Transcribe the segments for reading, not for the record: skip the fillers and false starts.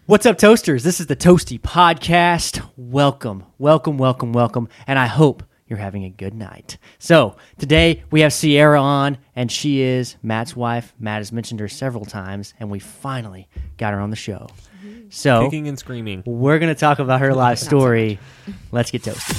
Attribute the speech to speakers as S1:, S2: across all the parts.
S1: What's up, Toasters? This is the Toasty Podcast. Welcome. And I hope you're having a good night. So today we have Sierra on, and she is Matt's wife. Matt has mentioned her several times, and we finally got her on the show. So
S2: kicking and screaming.
S1: We're going to talk about her life story. Let's get toasted.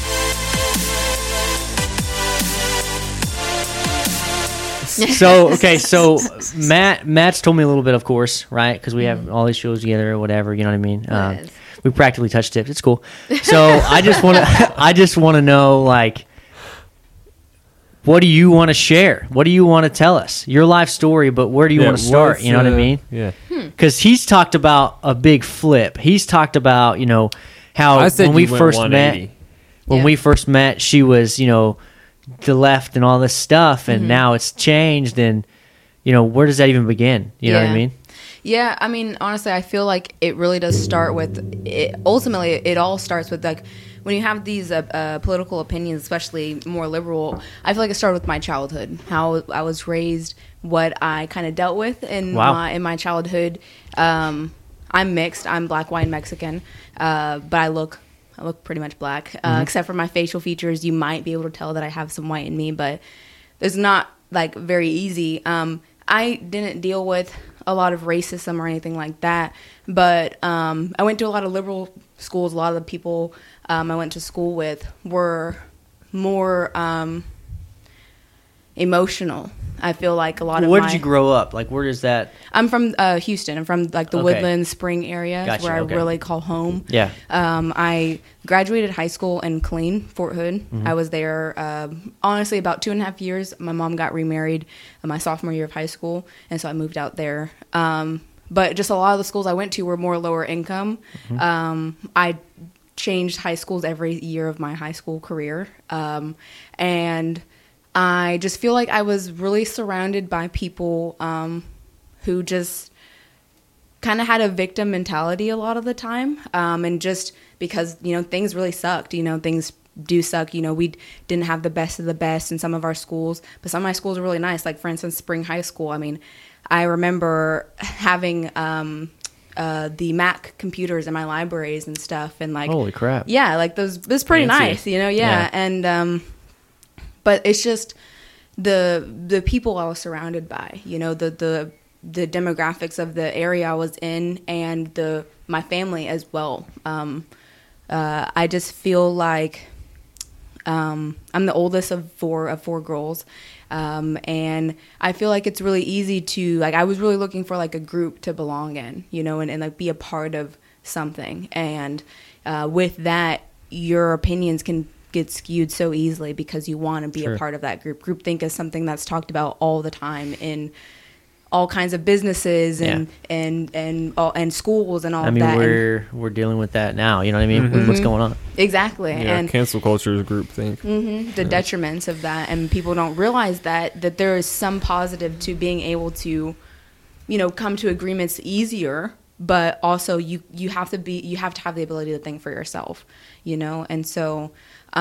S1: So Matt's told me a little bit, of course, right? Because we have all these shows together or whatever, you know what I mean? We practically touch tips. It's cool. So I just want to know, like, what do you want to share? What do you want to tell us? Your life story, but where do you want to start? You know what I mean?
S2: Yeah.
S1: Because he's talked about a big flip. He's talked about, how when we first met, she was, the left and all this stuff, and now it's changed, and where does that even begin? You know what I mean?
S3: Yeah, I mean, honestly, I feel like it really does start with it. Ultimately, it all starts with, like, when you have these political opinions, especially more liberal. I feel like it started with my childhood, how I was raised, what I kind of dealt with in my childhood. I'm mixed. I'm black, white, and Mexican, but I look pretty much black, except for my facial features. You might be able to tell that I have some white in me, but it's not, like, very easy. I didn't deal with a lot of racism or anything like that, but I went to a lot of liberal schools. A lot of the people I went to school with were more emotional. I feel like a lot of
S1: Where did you grow up? Like, where is that?
S3: I'm from Houston. I'm from, like, the Woodland Spring area, where I really call home.
S1: Yeah.
S3: I graduated high school in Killeen, Fort Hood. I was there, honestly, about 2.5 years. My mom got remarried in my sophomore year of high school, and so I moved out there. But just a lot of the schools I went to were more lower income. I changed high schools every year of my high school career. And I just feel like I was really surrounded by people who just kind of had a victim mentality a lot of the time. And just because, things really sucked, things do suck. We didn't have the best of the best in some of our schools, but some of my schools are really nice. Like, for instance, Spring High School. I mean, I remember having the Mac computers in my libraries and stuff. And, like,
S1: holy crap.
S3: Yeah, like, those, it was pretty nice, yeah. And, but it's just the people I was surrounded by, the demographics of the area I was in, and my family as well. I just feel like I'm the oldest of four girls, and I feel like it's really easy to, like, I was really looking for, like, a group to belong in, and like, be a part of something. And with that, your opinions can get skewed so easily because you want to be a part of that group. Groupthink is something that's talked about all the time in all kinds of businesses and schools and all of that.
S1: We're dealing with that now. You know what I mean? With what's going on.
S3: Exactly.
S2: Yeah, and cancel culture is groupthink.
S3: The detriments of that, and people don't realize that there is some positive to being able to, come to agreements easier. But also you have to have the ability to think for yourself, and so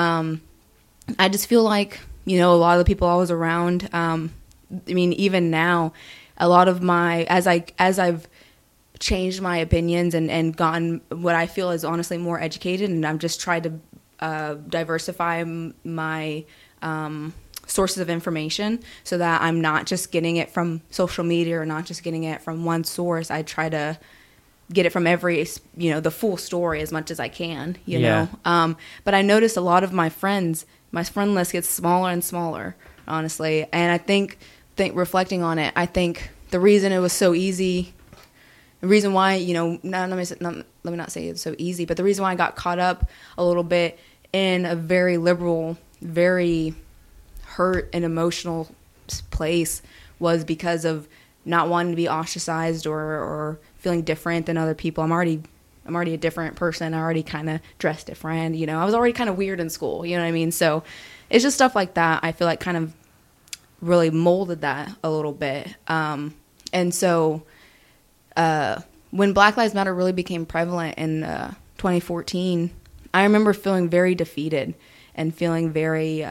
S3: I just feel like, a lot of the people I was around, I mean, even now, a lot of as I've changed my opinions and gotten what I feel is honestly more educated, and I've just tried to diversify my sources of information so that I'm not just getting it from social media or not just getting it from one source. I try to get it from every, the full story as much as I can, you know. But I noticed a lot of my friend list gets smaller and smaller, honestly. And I think reflecting on it, I think the reason it was so easy, the reason why, let me not say it's so easy, but the reason why I got caught up a little bit in a very liberal, very hurt and emotional place was because of not wanting to be ostracized or feeling different than other people. I'm already a different person. I already kind of dress different. I was already kind of weird in school. You know what I mean? So it's just stuff like that. I feel like kind of really molded that a little bit. And so when Black Lives Matter really became prevalent in 2014, I remember feeling very defeated and feeling very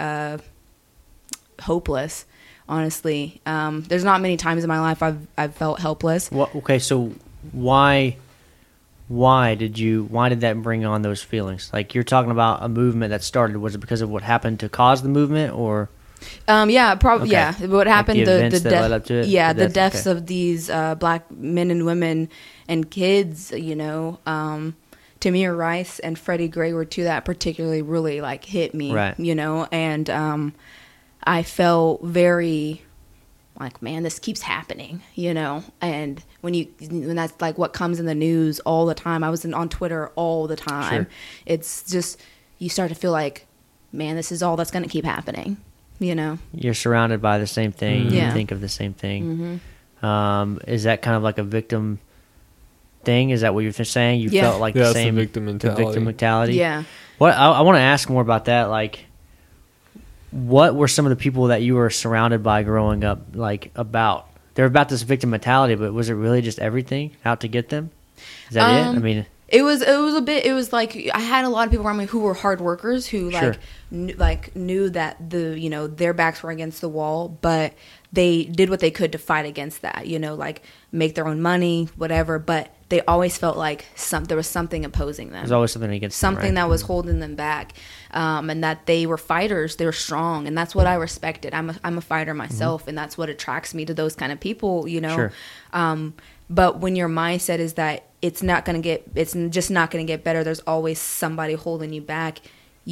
S3: hopeless. Honestly, there's not many times in my life I've felt helpless.
S1: Okay, so why why did that bring on those feelings? Like, you're talking about a movement that started. Was it because of what happened to cause the movement, or?
S3: Yeah, probably.
S1: Okay.
S3: Yeah, what happened?
S1: Like the events that led up to it?
S3: Yeah, the
S1: death,
S3: deaths
S1: okay.
S3: of these black men and women and kids. You know, Tamir Rice and Freddie Gray were two that particularly really like hit me.
S1: Right.
S3: You know, and I felt very like, man, this keeps happening. You know, and when that's like what comes in the news all the time. I was on Twitter all the time.
S1: Sure.
S3: It's just, you start to feel like, man, this is all that's going to keep happening. You know,
S1: You're surrounded by the same thing.
S3: Yeah.
S1: You think of the same thing. Is that kind of like a victim thing? Is that what you're saying? You
S3: Yeah.
S1: felt like
S2: Yeah,
S1: the
S2: it's the
S1: same
S2: victim
S1: the
S2: mentality.
S1: victim mentality?
S3: Yeah.
S1: What I want to ask more about that. Like, what were some of the people that you were surrounded by growing up like about? They're about this victim mentality, but was it really just everything out to get them? Is that it? I mean,
S3: It was a bit. It was like I had a lot of people around me who were hard workers who
S1: Sure.
S3: knew that their backs were against the wall, but they did what they could to fight against that. You know, like make their own money, whatever. But they always felt like there was something opposing them.
S1: there's always something against them,
S3: Something
S1: right?
S3: that was holding them back, and that they were fighters. They were strong, and that's what I respected. I'm a fighter myself, and that's what attracts me to those kind of people. You know.
S1: Sure.
S3: But when your mindset is that it's just not gonna get better. There's always somebody holding you back.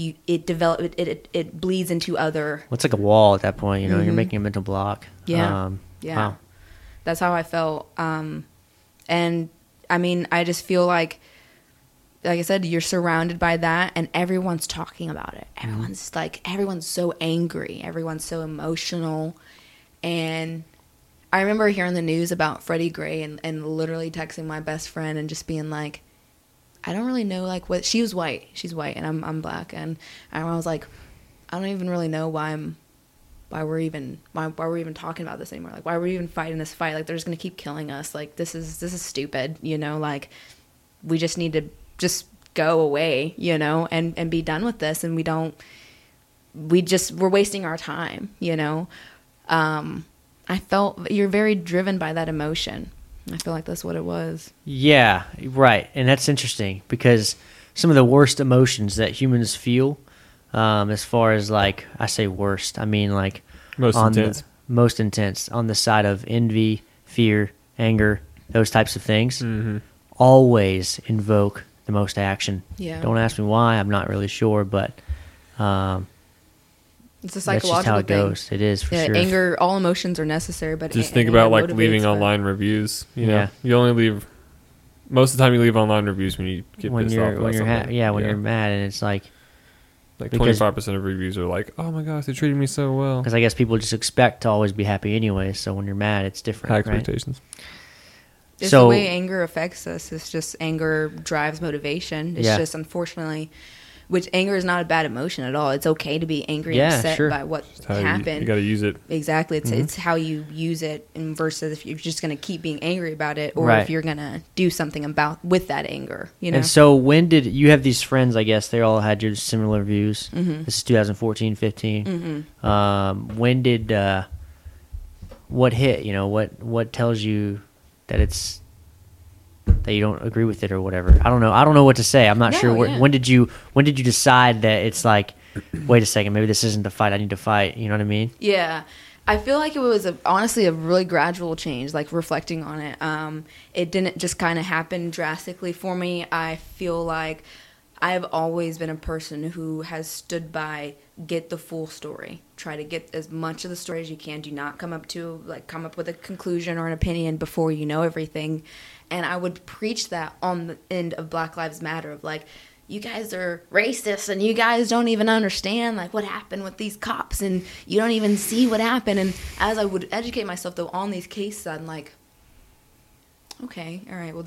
S3: It bleeds into other.
S1: Well, it's like a wall at that point. You know, you're making a mental block.
S3: Yeah. Yeah.
S1: Wow.
S3: That's how I felt. And I mean, I just feel like I said, you're surrounded by that, and everyone's talking about it. Everyone's so angry. Everyone's so emotional, and I remember hearing the news about Freddie Gray and literally texting my best friend and just being like, I don't really know, like, what, she was white. She's white and I'm black. And I was like, I don't even really know why we're even talking about this anymore. Like, why are we even fighting this fight? Like, they're just going to keep killing us. Like, this is stupid, you know, like, we just need to just go away, you know, and be done with this. And we're wasting our time, you know? I felt you're very driven by that emotion. I feel like that's what it was.
S1: Yeah, right. And that's interesting because some of the worst emotions that humans feel, as far as like, I say worst, I mean like
S2: Most intense.
S1: Most intense on the side of envy, fear, anger, those types of things, always invoke the most action.
S3: Yeah.
S1: Don't ask me why. I'm not really sure, but
S3: It's a
S1: that's
S3: psychological
S1: just how it
S3: thing.
S1: goes. It is for
S3: Yeah,
S1: sure.
S3: anger, all emotions are necessary, but
S2: Just think
S3: anger
S2: about like
S3: motivates,
S2: leaving
S3: but-
S2: online reviews. You know,
S1: Yeah.
S2: you only leave most of the time. You leave online reviews when you get
S1: when
S2: pissed
S1: you're
S2: off about
S1: when you're
S2: something.
S1: when you're mad, and it's like
S2: like
S1: because-
S2: 25% of reviews are like, "Oh my gosh, they treated me so well."
S1: because I guess people just expect to always be happy anyway. So when you're mad, it's different.
S2: High
S1: right?
S2: expectations.
S3: It's
S1: So-
S3: the way anger affects us. It's just anger drives motivation. It's
S1: Yeah.
S3: just unfortunately, which anger is not a bad emotion at all. It's okay to be angry
S1: Yeah,
S3: and upset
S1: sure.
S3: by what
S2: It's how
S3: happened.
S2: you got to use it.
S3: Exactly. It's how you use it, and versus if you're just going to keep being angry about it, or
S1: Right.
S3: if you're going to do something with that anger. You know.
S1: And so when did you have these friends? I guess they all had your similar views. This is 2014, 15. When did what hit? You know, what tells you that it's that you don't agree with it or whatever? I don't know. I don't know what to say. I'm not
S3: No,
S1: sure.
S3: yeah.
S1: When did you decide that it's like, wait a second, maybe this isn't the fight I need to fight? You know what I mean?
S3: Yeah. I feel like it was honestly a really gradual change, like reflecting on it. It didn't just kind of happen drastically for me. I feel like I've always been a person who has stood by, get the full story. Try to get as much of the story as you can. Do not come up with a conclusion or an opinion before you know everything. And I would preach that on the end of Black Lives Matter of like, you guys are racist and you guys don't even understand like what happened with these cops and you don't even see what happened. And as I would educate myself though on these cases, I'm like, okay, all right, well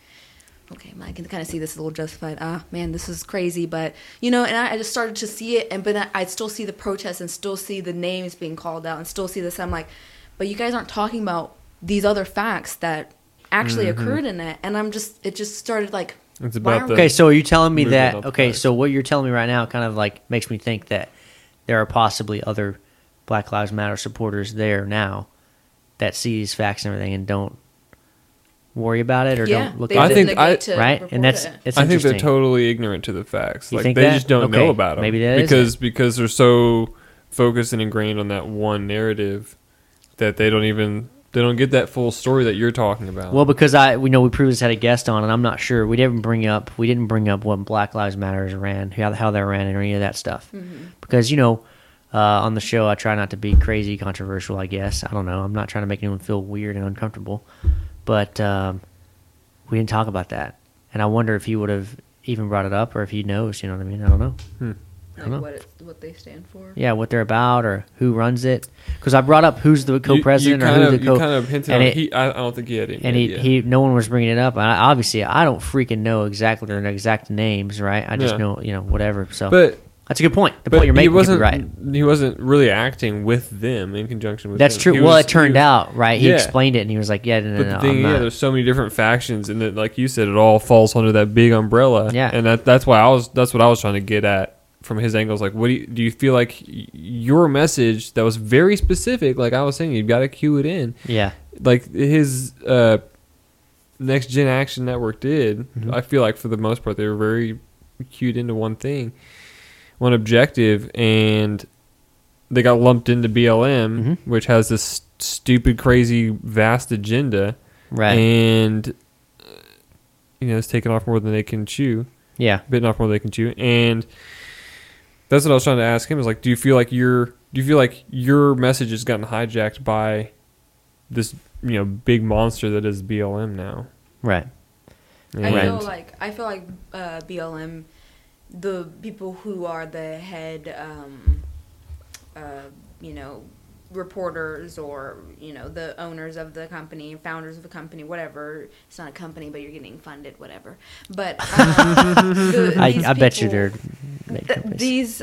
S3: I can kind of see this a little justified. Man, this is crazy, but you know, and I just started to see it, but I'd still see the protests and still see the names being called out and still see this. I'm like, but you guys aren't talking about these other facts that actually occurred in it, and it just started like.
S2: It's
S3: why
S2: about
S3: aren't
S2: the
S3: we-
S1: Okay, so are you telling me
S2: movement
S1: that?
S2: of
S1: Okay,
S2: Christ.
S1: so what you're telling me right now kind of like makes me think that there are possibly other Black Lives Matter supporters there now that see these facts and everything and don't worry about it or don't look
S3: they
S1: at
S2: didn't
S1: it.
S2: negate
S3: to
S1: Right?
S3: report
S1: And that's
S3: it.
S1: it's
S2: I think they're
S1: interesting.
S2: totally ignorant to the facts.
S1: You
S2: Like
S1: think
S2: they
S1: that?
S2: just don't
S1: Okay,
S2: know about them.
S1: maybe that is
S2: because they're so focused and ingrained on that one narrative that they don't get that full story that you're talking about.
S1: Well, because we previously had a guest on, and I'm not sure we didn't bring up when Black Lives Matters ran, how they ran, or any of that stuff. Because on the show I try not to be crazy controversial. I guess I don't know. I'm not trying to make anyone feel weird and uncomfortable, but we didn't talk about that, and I wonder if he would have even brought it up or if he knows. You know what I mean? I don't know.
S3: Like what they stand for.
S1: Yeah, what they're about or who runs it. Because I brought up who's the co-president
S2: you
S1: or who's the
S2: you kind of hinted
S1: and
S2: on
S1: it-
S2: I don't think he had any
S1: and
S2: idea.
S1: no one was bringing it up. Obviously, I don't freaking know exactly their exact names, right? I just know, whatever. So,
S2: But
S1: that's a good point. The point you're making could be right.
S2: He wasn't really acting with them in conjunction with
S1: That's
S2: them.
S1: true.
S2: He
S1: Well,
S2: was-
S1: it turned out, right? He
S2: Yeah.
S1: explained it, and he was like, "Yeah, no,
S2: But the thing,
S1: I'm not."
S2: there's so many different factions, and that, like you said, it all falls under that big umbrella.
S1: Yeah.
S2: and that's what I was trying to get at from his angles. Like, what do you feel like your message that was very specific? Like I was saying, you've got to cue it in.
S1: Yeah,
S2: Like his Next Gen Action Network did. I feel like for the most part, they were very cued into one thing, one objective, and they got lumped into BLM, which has this stupid, crazy, vast agenda,
S1: right.
S2: and it's taken off more than they can chew,
S1: Yeah,
S2: bitten off more than they can chew, and that's what I was trying to ask him. Is like, do you feel like your message has gotten hijacked by this big monster that is BLM now?
S1: right.
S3: I
S2: And-
S3: feel like BLM, the people who are the head, reporters or the owners of the company, founders of the company, whatever. It's not a company, but you're getting funded, whatever. But
S1: I bet you they're
S3: these.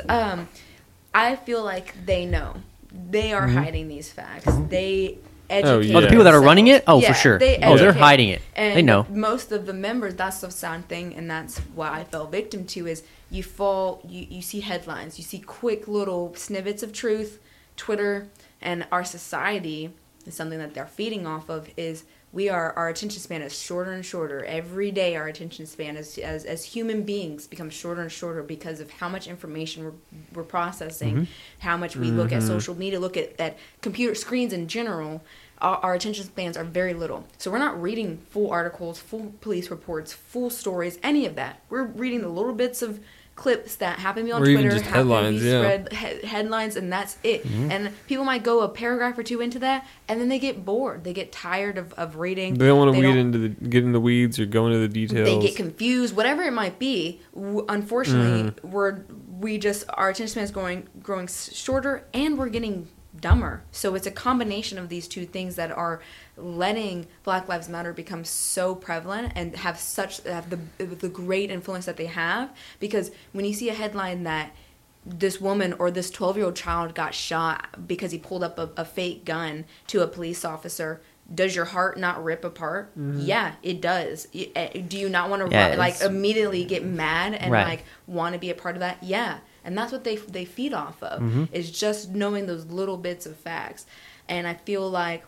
S3: I feel like they know they are hiding these facts. They educate.
S1: Oh, the people that are running it? Oh,
S3: Yeah,
S1: for sure.
S3: they
S1: They're
S3: educate.
S1: hiding it.
S3: And
S1: They know.
S3: most of the members, that's the sad thing, and that's what I fell victim to, is you see headlines, you see quick little snippets of truth. Twitter and our society is something that they're feeding off of, is our attention span is shorter and shorter. Every day our attention span as human beings becomes shorter and shorter because of how much information we're processing, how much we look at social media, look at computer screens in general. Our attention spans are very little. So we're not reading full articles, full police reports, full stories, any of that. We're reading the little bits of clips that happen to be on
S2: Or even
S3: Twitter,
S2: just
S3: happen to
S2: headlines,
S3: be
S2: yeah.
S3: spread headlines, and that's it. And people might go a paragraph or two into that, and then they get bored. They get tired of reading.
S2: They don't want to
S3: don't-
S2: get in the weeds or go into the details.
S3: They get confused, whatever it might be. Unfortunately, our attention span is growing shorter, and we're getting dumber. So it's a combination of these two things that are letting Black Lives Matter become so prevalent and have the great influence that they have. Because when you see a headline that this woman or this 12-year-old child got shot because he pulled up a fake gun to a police officer, does your heart not rip apart? Yeah, it does. Do you not want to immediately get mad and want to be a part of that? Yeah. And that's what they feed off of, is just knowing those little bits of facts. And I feel like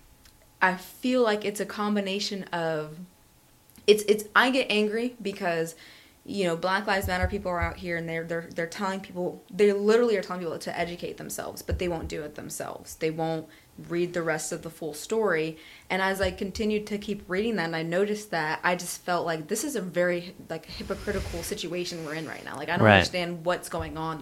S3: it's a combination of I get angry because Black Lives Matter people are out here and they're telling people, they literally are telling people to educate themselves, but they won't do it themselves. They won't read the rest of the full story. And as I continued to keep reading that, and I noticed that, I just felt like this is a very hypocritical situation we're in right now. I don't understand what's going on.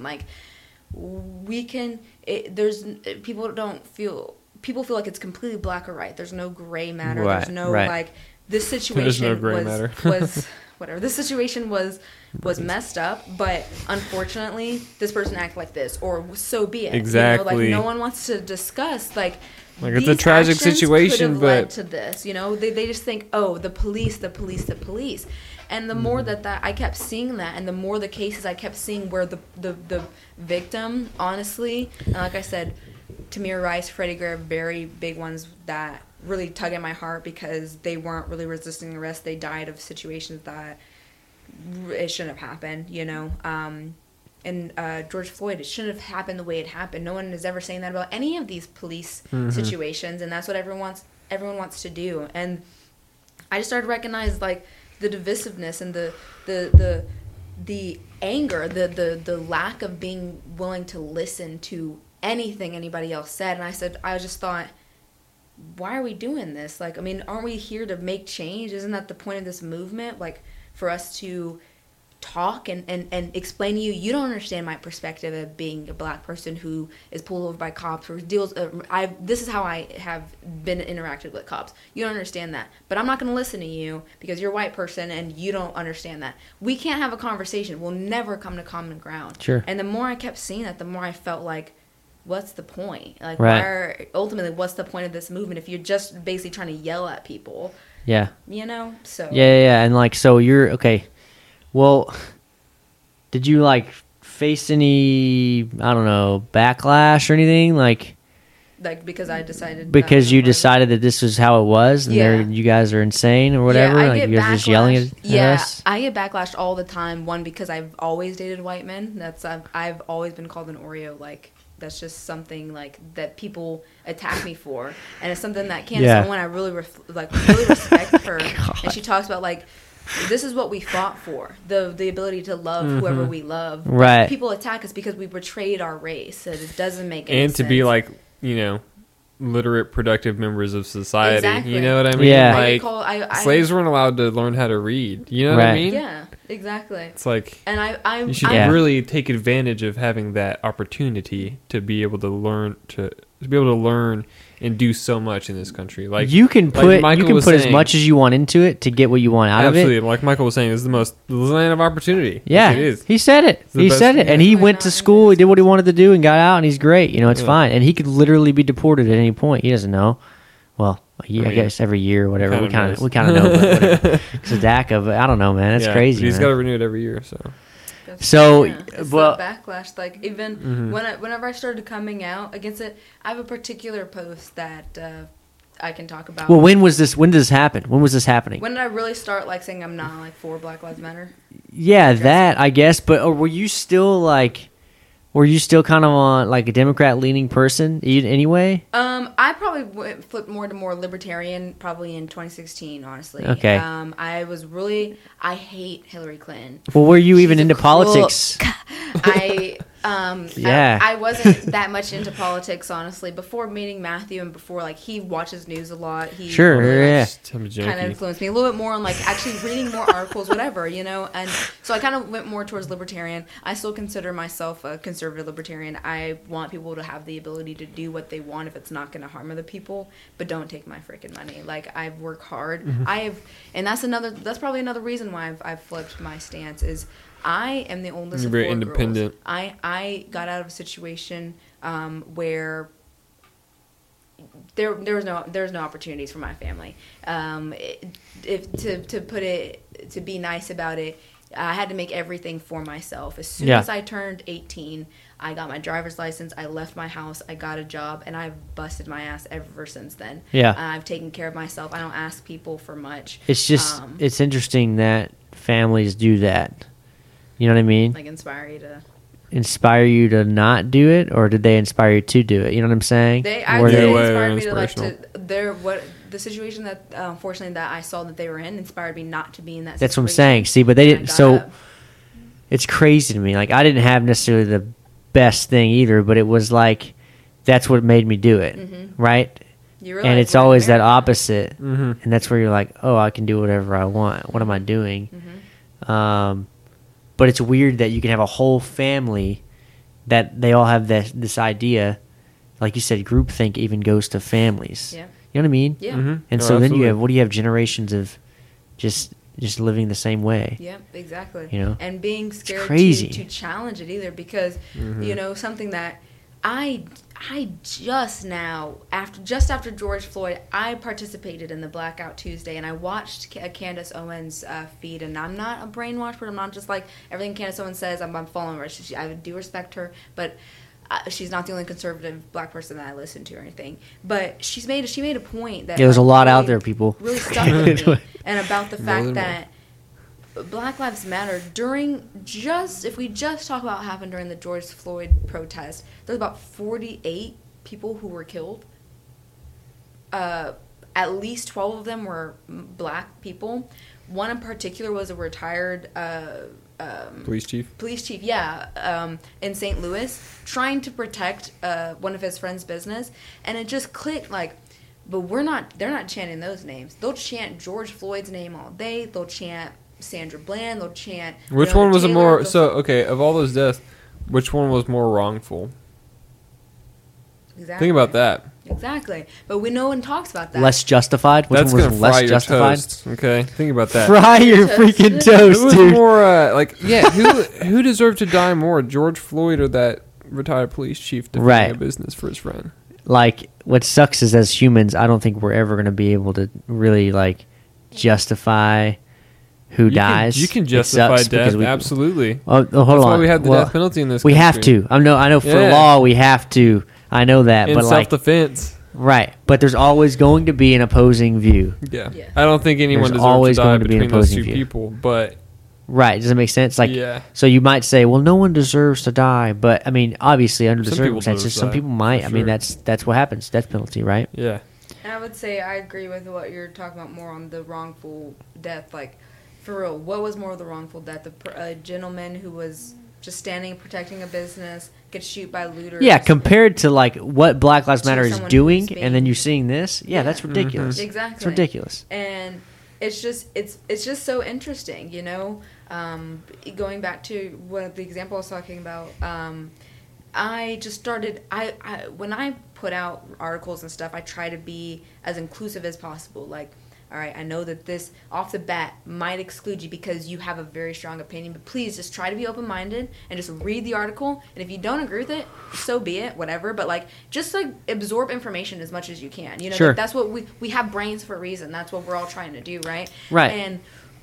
S3: People feel like it's completely black or white. There's no gray matter. There's no this situation was whatever. This situation was messed up, but unfortunately, this person acted like this, or so be it.
S2: Exactly.
S3: No one wants to discuss
S2: it's a tragic situation, but
S3: led to this. They just think, oh, the police. And the more that I kept seeing that, and the more the cases I kept seeing where the victim, honestly, and like I said, Tamir Rice, Freddie Gray, very big ones that really tug at my heart because they weren't really resisting arrest. They died of situations that it shouldn't have happened, And George Floyd, it shouldn't have happened the way it happened. No one is ever saying that about any of these police situations, and that's what everyone wants to do. And I just started to recognize like the divisiveness and the anger, the lack of being willing to listen to anything anybody else said. And I just thought, why are we doing this? Like, I mean, aren't we here to make change? Isn't that the point of this movement? Like, for us to talk and explain to you, you don't understand my perspective of being a black person who is pulled over by cops or deals. This is how I have been interacted with cops. You don't understand that, but I'm not going to listen to you because you're a white person and you don't understand that. We can't have a conversation. We'll never come to common ground.
S1: Sure.
S3: And the more I kept seeing that, the more I felt like, what's the point? Like,
S1: right.
S3: ultimately, what's the point of this movement if you're just basically trying to yell at people?
S1: Yeah.
S3: You know. So.
S1: Yeah, and like, so you're okay. Well, did you like face any, I don't know, backlash or anything? Like
S3: because I decided.
S1: Because you decided that this was how it was, and you guys are insane or whatever.
S3: Yeah,
S1: like you're just yelling at us.
S3: I get backlashed all the time. One, because I've always dated white men. I've always been called an Oreo. Like that's just something like that people attack me for, and it's something that Candace Owen, I really really respect her, and she talks about like. This is what we fought for, the ability to love whoever we love.
S1: Right.
S3: People attack us because we betrayed our race. And it doesn't make any sense.
S2: And to be like, you know, literate, productive members of society.
S3: Exactly.
S2: You know what I mean?
S1: Yeah.
S2: Like, slaves weren't allowed to learn how to read. You know what I mean?
S3: Yeah, exactly.
S2: It's like,
S3: and
S2: you should really take advantage of having that opportunity to be able to learn and do so much in this country. Like
S1: you can put as much as you want into it to get what you want out of it.
S2: Absolutely, like Michael was saying, this is the land of opportunity.
S1: Yeah,
S2: it is.
S1: He said it. He said it, and he went to school. He did what he wanted to do and got out, and he's great. You know, it's fine. And he could literally be deported at any point. He doesn't know. Well, I guess every year or whatever. We kind of know. But it's a DACA, but I don't know, man. That's crazy.
S2: He's got to renew it every year, so.
S1: So,
S3: it's the backlash. Like even whenever I started coming out against it, I have a particular post that I can talk about.
S1: Well, when was this? When did this happen? When was this happening?
S3: When did I really start like saying I'm not like for Black Lives Matter?
S1: Yeah, that I guess. But were you still kind of on like a Democrat leaning person anyway?
S3: I probably flipped more to more libertarian probably in 2016, honestly.
S1: Okay.
S3: I hate Hillary Clinton.
S1: Well, were you even into politics?
S3: I wasn't that much into politics, honestly. Before meeting Matthew and before like he watches news a lot, he kind of influenced me a little bit more on like actually reading more articles, whatever, you know. And so I kind of went more towards libertarian. I still consider myself a conservative libertarian. I want people to have the ability to do what they want if it's not going to harm other people, but don't take my freaking money. Like I've worked hard. And that's probably another reason why I've flipped my stance is. I am the oldest of 4
S2: very independent.
S3: girls. I got out of a situation where there was no opportunities for my family. To be nice about it, I had to make everything for myself. As soon as I turned 18, I got my driver's license. I left my house. I got a job, and I've busted my ass ever since then.
S1: Yeah,
S3: I've taken care of myself. I don't ask people for much.
S1: It's just it's interesting that families do that. You know what I mean?
S3: Like inspire you to
S1: not do it, or did they inspire you to do it? You know what I'm saying?
S3: They inspired me to the situation that unfortunately that I saw that they were in inspired me not to be in that situation.
S1: That's what I'm saying. See, but they didn't. So it's crazy to me. Like I didn't have necessarily the best thing either, but it was like that's what made me do it, right? And it's always that opposite, and that's where you're like, oh, I can do whatever I want. What am I doing? But it's weird that you can have a whole family that they all have this idea. Like you said, groupthink even goes to families. Yeah. You know what I mean?
S3: Yeah.
S1: And so then you have generations of just living the same way.
S3: Yeah, exactly.
S1: You know?
S3: And being scared to challenge it either because, you know, something that I just after George Floyd, I participated in the Blackout Tuesday, and I watched Candace Owens' feed, and I'm not a brainwashed, but I'm not just like everything Candace Owens says, I'm following her. I do respect her, but she's not the only conservative black person that I listen to or anything. But she made a point that
S1: there's a lot out there, people.
S3: Really stuck with me, and about the fact that Black Lives Matter if we just talk about what happened during the George Floyd protest, there's about 48 people who were killed. at least 12 of them were black people. One in particular was a retired
S2: police chief,
S3: in St. Louis, trying to protect one of his friend's business, and it just clicked like, but they're not chanting those names. They'll chant George Floyd's name all day. They'll chant Sandra Bland. They'll chant.
S2: Which one was of all those deaths, which one was more wrongful?
S3: Exactly.
S2: Think about that.
S3: Exactly. But no one talks about that.
S1: Less justified? Which
S2: That's
S1: one was
S2: gonna fry
S1: less
S2: your
S1: justified?
S2: toast. Okay, think about that.
S1: Fry your freaking toast,
S2: Who was
S1: dude.
S2: more who deserved to die more, George Floyd or that retired police chief defending a business for his friend?
S1: Like, what sucks is as humans, I don't think we're ever going to be able to really, like, justify who dies.
S2: You can justify death, absolutely.
S1: Hold
S2: That's
S1: on.
S2: why we have the death penalty in this country.
S1: We have to. I know for law we have to. I know that.
S2: In
S1: but
S2: self-defense.
S1: Right. But there's always going to be an opposing view.
S2: Yeah. I don't think anyone deserves to die between those two people, but...
S1: Right. Does it make sense? Like, so you might say, well, no one deserves to die. But, I mean, obviously, under the circumstances, some people might.
S2: Sure.
S1: I mean, that's what happens. Death penalty, right?
S2: Yeah.
S3: And I would say I agree with what you're talking about more on the wrongful death. Like, for real, what was more of the wrongful death? A gentleman who was just standing protecting a business gets shoot by looters.
S1: Yeah, compared to, like, what Black Lives Matter is doing, and then you're seeing this. Yeah, that's ridiculous.
S3: Mm-hmm. Exactly.
S1: It's ridiculous.
S3: And it's just so interesting, you know? Going back to what the example I was talking about, I just started, when I put out articles and stuff, I try to be as inclusive as possible. Like, all right, I know that this off the bat might exclude you because you have a very strong opinion, but please just try to be open-minded and just read the article. And if you don't agree with it, so be it, whatever. But like, just like absorb information as much as you can. You know,
S1: sure.
S3: That's what we have brains for a reason. That's what we're all trying to do, right?
S1: Right.
S3: And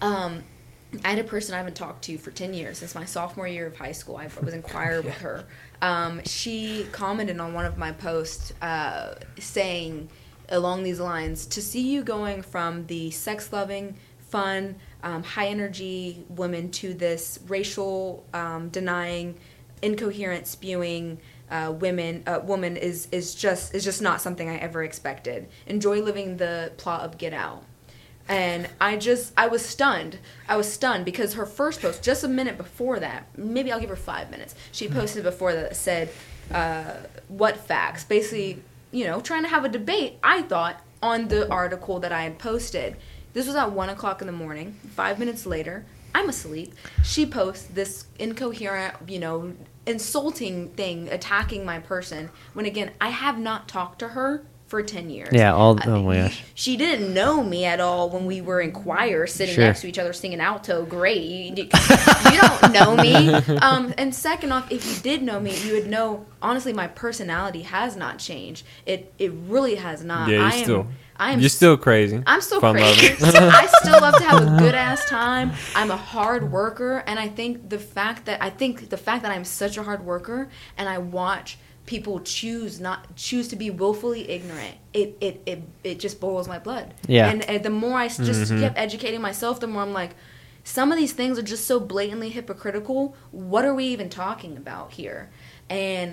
S3: I had a person I haven't talked to for 10 years. Since my sophomore year of high school, I was in choir with her. She commented on one of my posts saying along these lines, to see you going from the sex-loving, fun, high-energy woman to this racial denying, incoherent, spewing woman is just not something I ever expected. Enjoy living the plot of Get Out. And I was stunned. I was stunned because her first post, just a minute before that, maybe I'll give her 5 minutes, she posted before that said, what facts? Basically, you know, trying to have a debate, I thought, on the article that I had posted. This was at 1 o'clock in the morning. 5 minutes later, I'm asleep. She posts this incoherent, you know, insulting thing, attacking my person, when again, I have not talked to her for 10 years.
S1: Yeah, oh my gosh.
S3: She didn't know me at all when we were in choir sitting next to each other singing alto. Great. You don't know me. And second off, if you did know me, you would know, honestly, my personality has not changed. It really has not.
S2: Yeah, you're still crazy.
S3: I'm still crazy. I still love to have a good ass time. I'm a hard worker, and I think the fact that I'm such a hard worker and I watch people choose to be willfully ignorant, it just boils my blood. Yeah. And the more I just kept educating myself, the more I'm like, some of these things are just so blatantly hypocritical. What are we even talking about here? And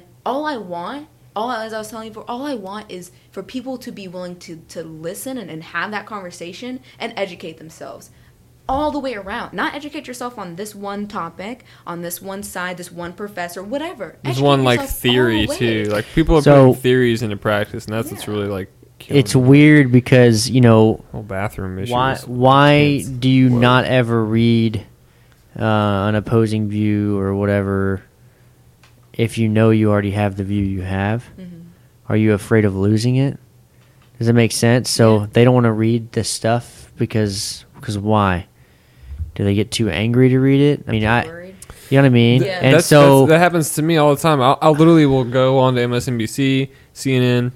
S3: as I was telling you, all I want is for people to be willing to listen and have that conversation and educate themselves. All the way around. Not educate yourself on this one topic, on this one side, this one professor, whatever.
S2: There's one like theory too. Like people are putting theories into practice, and that's what's really like killing
S1: it's weird because, you know,
S2: whole bathroom issues.
S1: Why do you not ever read an opposing view or whatever if you know you already have the view you have? Mm-hmm. Are you afraid of losing it? Does it make sense? So they don't want to read this stuff because why? Do they get too angry to read it? I mean, you know what I mean? Yeah. And
S2: that happens to me all the time. I literally will go on to MSNBC, CNN,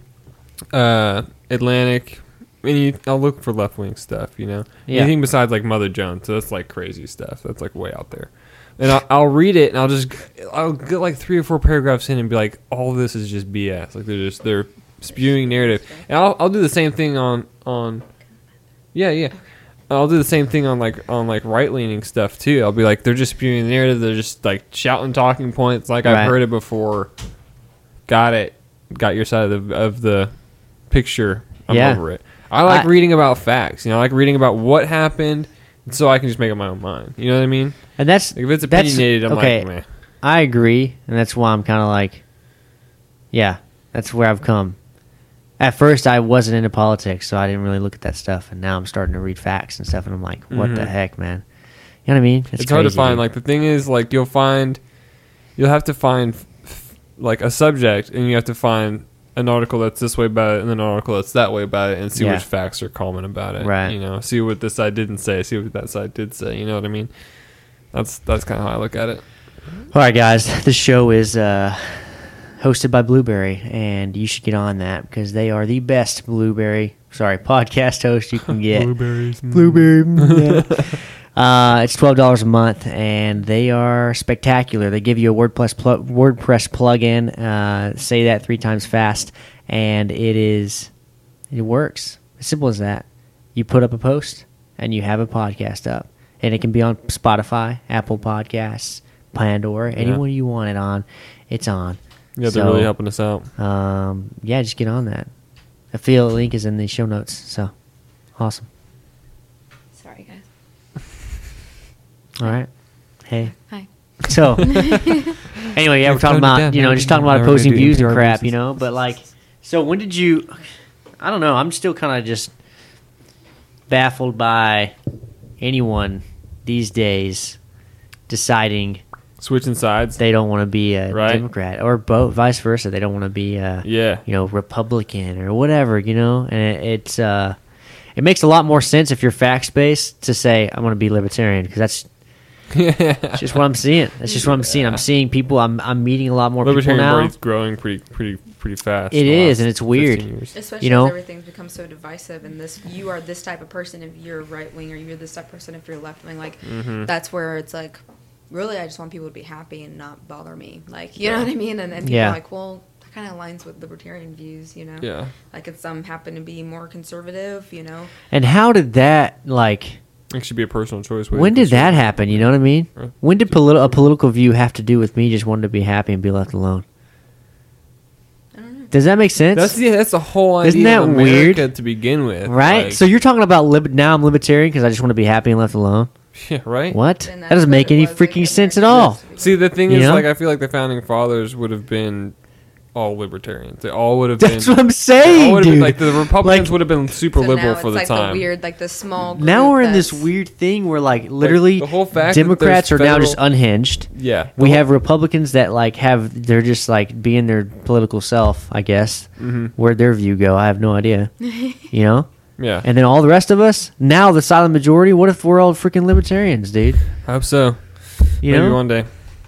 S2: Atlantic, and I'll look for left-wing stuff, you know? Yeah. Anything besides, like, Mother Jones. So that's, like, crazy stuff. That's, like, way out there. And I'll read it, and I'll get, like, 3 or 4 paragraphs in and be like, all this is just BS. Like, they're spewing narrative. And I'll do the same thing on yeah. I'll do the same thing on right leaning stuff too. I'll be like, they're just spewing the narrative. They're just like shouting talking points. Like I've heard it before. Got it. Got your side of the picture. I'm over it. I like reading about facts. I like reading about what happened, so I can just make up my own mind. You know what I mean?
S1: And that's
S2: like if it's opinionated, I'm
S1: okay,
S2: like, meh.
S1: I agree, and that's why I'm kind of like, yeah, that's where I've come. At first, I wasn't into politics, so I didn't really look at that stuff, and now I'm starting to read facts and stuff, and I'm like, what the heck, man? You know what I mean?
S2: It's hard to find. Dude. Like, the thing is, like, you'll have to find, like, a subject, and you have to find an article that's this way about it, and then an article that's that way about it, and see which facts are common about it.
S1: Right.
S2: See what this side didn't say, see what that side did say. You know what I mean? That's kind of how I look at it.
S1: All right, guys. This show is hosted by Blueberry, and you should get on that because they are the best podcast host you can get. Blueberry. Yeah. It's $12 a month, and they are spectacular. They give you a WordPress plugin. Say that 3 times fast, and it works. As simple as that. You put up a post, and you have a podcast up, and it can be on Spotify, Apple Podcasts, Pandora, anyone you want it on. It's on.
S2: Yeah, they're really helping us out.
S1: Just get on that. Affiliate link is in the show notes. So, awesome.
S3: Sorry, guys.
S1: All right. Hey.
S3: Hi.
S1: So, anyway, we're talking about, just talking about opposing views and crap, But, like, so when did you... I don't know. I'm still kind of just baffled by anyone these days deciding...
S2: Switching sides.
S1: They don't want to be a Democrat or both, vice versa. They don't want to be a Republican or whatever, And it makes a lot more sense if you're facts based to say I want to be libertarian because that's just what I'm seeing. That's just what I'm seeing. I'm seeing people. I'm meeting a lot more people now.
S2: Libertarian party's growing pretty fast.
S1: It is, and it's weird.
S3: Especially as everything's become so divisive. And you are this type of person if you're right wing, or you're this type of person if you're left wing. Like that's where it's like. Really, I just want people to be happy and not bother me. Like, you know what I mean? And people are like, well, that kind of aligns with libertarian views,
S2: Yeah.
S3: Like, some happen to be more conservative,
S1: And how did that, like...
S2: It should be a personal choice.
S1: When did that happen, you know what I mean? When did a political view have to do with me just wanting to be happy and be left alone?
S3: I don't know.
S1: Does that make sense?
S2: That's the whole idea
S1: Isn't that
S2: of America
S1: weird?
S2: To begin with.
S1: Right?
S2: Like,
S1: so you're talking about now I'm libertarian because I just want to be happy and left alone?
S2: Yeah, right?
S1: What? That doesn't make any freaking sense at all.
S2: See, the thing is, like, I feel like the founding fathers would have been all libertarians. They all would have been...
S1: That's what I'm saying, dude.
S2: Like, the Republicans would have been super liberal for the time.
S3: The weird, like, the small group.
S1: Now we're in this weird thing where, like, literally
S2: the whole fact
S1: Democrats are now just unhinged.
S2: Yeah.
S1: We have Republicans that, like, they're just, like, being their political self, I guess. Where'd their view go? I have no idea.
S2: Yeah.
S1: And then all the rest of us, now the silent majority, what if we're all freaking libertarians, dude?
S2: I hope so. Maybe one day.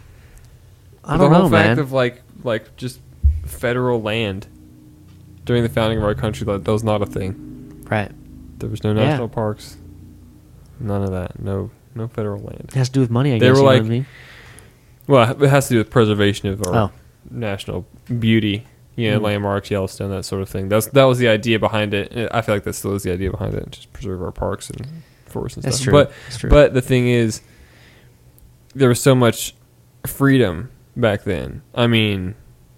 S1: I don't know, man.
S2: The whole fact of, like just federal land during the founding of our country, that was not a thing.
S1: Right.
S2: There was no national parks. None of that. No federal land.
S1: It has to do with money, I
S2: they
S1: guess.
S2: Were
S1: you
S2: like,
S1: know what I mean?
S2: Well, it has to do with preservation of our national beauty. Landmarks, Yellowstone, that sort of thing. That was the idea behind it. I feel like that still is the idea behind it. Just preserve our parks and forests and stuff.
S1: That's true.
S2: But the thing is, there was so much freedom back then. I mean,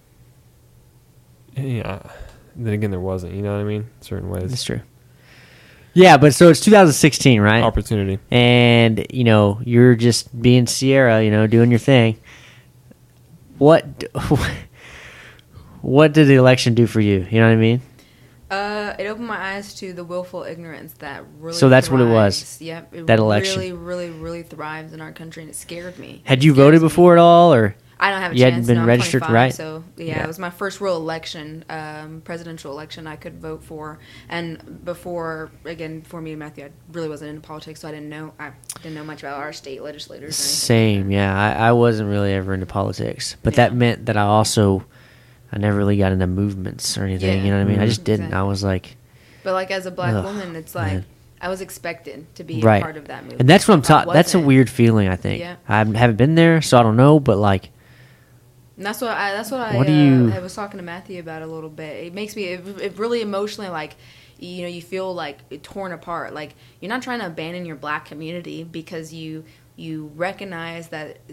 S2: then again, there wasn't. You know what I mean? In certain ways.
S1: That's true. Yeah, but so it's 2016, right?
S2: Opportunity.
S1: And, you're just being Sierra, doing your thing. What did the election do for you? You know what I mean?
S3: It opened my eyes to the willful ignorance that really
S1: So that's
S3: thrives.
S1: what it was?
S3: Yep.
S1: That election.
S3: really, really, really thrives in our country, and it scared me.
S1: Had you voted before at all, or?
S3: I don't have a
S1: you
S3: chance.
S1: hadn't been
S3: I'm
S1: registered,
S3: 25,
S1: right?
S3: So, it was my first real election, presidential election I could vote for. And before me and Matthew, I really wasn't into politics, so I didn't know much about our state legislators.
S1: Same, yeah. I wasn't really ever into politics. But that meant that I never really got into movements or anything, you know what I mean? I just didn't.
S3: Exactly.
S1: I was like...
S3: But, like, as a black woman, it's like... Man. I was expected to be a part of that movement.
S1: And that's what I'm talking... That's a weird feeling, I think. Yeah. I haven't been there, so I don't know, but, like...
S3: And that's what I was talking to Matthew about a little bit. It makes me... It really emotionally, like... You feel, like, torn apart. Like, you're not trying to abandon your black community because you recognize that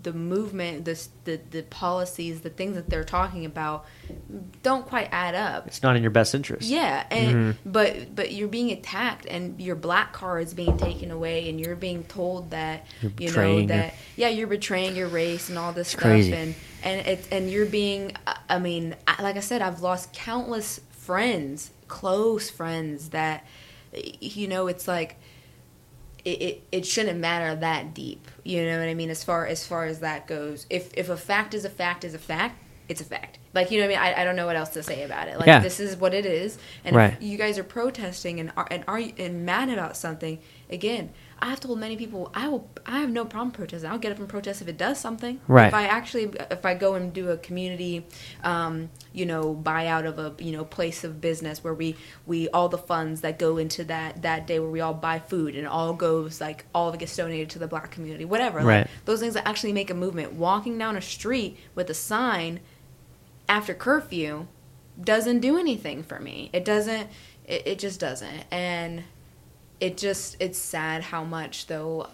S3: the movement, the policies, the things that they're talking about don't quite add up.
S1: It's not in your best interest.
S3: Yeah, and but you're being attacked, and your black card is being taken away, and you're being told that you're betraying your race and all this stuff,
S1: crazy.
S3: and you're being. I mean, like I said, I've lost countless friends, close friends that, it's like. It shouldn't matter that deep, you know what I mean? As far as that goes, if a fact is a fact is a fact, it's a fact. Like, you know what I mean? I don't know what else to say about it. Like, this is what it is. And if you guys are protesting and are mad about something, again, I have told many people I have no problem protesting. I'll get up and protest if it does something.
S1: Right.
S3: If I go and do a community, buyout of a place of business where we all the funds that go into that day where we all buy food and it all goes, like, all of it gets donated to the black community, whatever.
S1: Right.
S3: Like, those things that actually make a movement. Walking down a street with a sign after curfew doesn't do anything for me. It doesn't. It just doesn't. And it's sad how much though.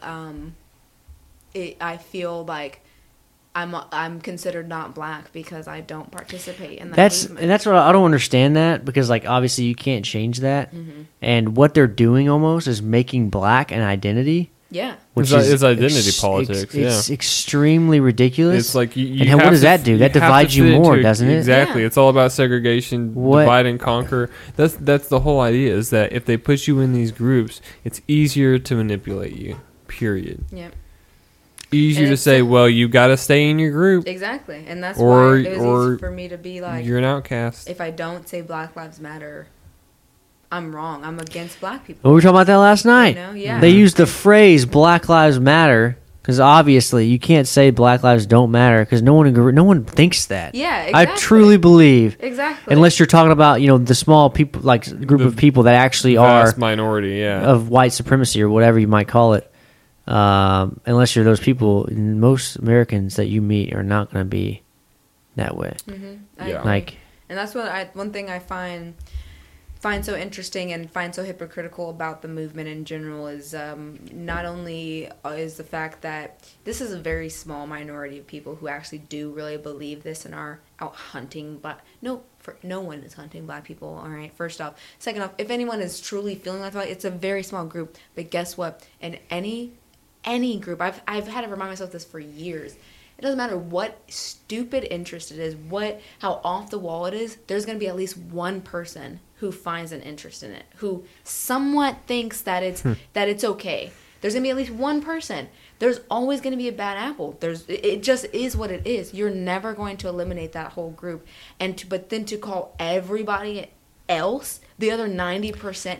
S3: I feel like I'm considered not black because I don't participate in that movement.
S1: And that's what I don't understand, that because, like, obviously you can't change that, and what they're doing almost is making black an identity.
S3: Yeah,
S1: which
S2: is identity politics.
S1: It's extremely ridiculous.
S2: It's like
S1: and what does that do? That divides you more, doesn't it?
S2: Exactly.
S3: Yeah.
S2: It's all about segregation, divide and conquer. That's the whole idea. Is that if they put you in these groups, it's easier to manipulate you. Period.
S3: Yeah.
S2: Easier to say, well, you got to stay in your group.
S3: Exactly, and that's why it was easy for me to be like,
S2: you're an outcast.
S3: If I don't say Black Lives Matter, I'm wrong. I'm against black people.
S1: We were talking about that last night.
S3: Yeah.
S1: They used the phrase Black Lives Matter because obviously you can't say Black Lives don't matter because no one thinks that.
S3: Yeah, exactly.
S1: I truly believe.
S3: Exactly.
S1: Unless you're talking about, the small people, like group of people that actually
S2: vast
S1: are
S2: minority,
S1: of white supremacy or whatever you might call it. Unless you're those people, most Americans that you meet are not going to be that way.
S3: I agree. And that's one thing I find so interesting and find so hypocritical about the movement in general is not only is the fact that this is a very small minority of people who actually do really believe this and are out hunting, but no one is hunting black people. All right, first off. Second off, if anyone is truly feeling like that, it's a very small group. But guess what? In any group, I've had to remind myself this for years. It doesn't matter what stupid interest it is, how off the wall it is, there's going to be at least one person who finds an interest in it, who somewhat thinks that it's okay. There's going to be at least one person. There's always going to be a bad apple. It just is what it is. You're never going to eliminate that whole group. But then to call everybody else, the other 90%,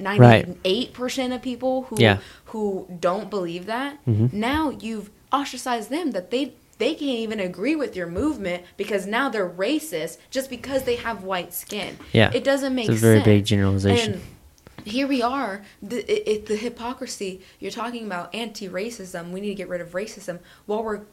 S3: 98% of people who don't believe that, now you've ostracized them, that they can't even agree with your movement because now they're racist just because they have white skin.
S1: Yeah.
S3: It doesn't make sense.
S1: It's a very big generalization.
S3: And here we are, the hypocrisy. You're talking about anti-racism. We need to get rid of racism. While we're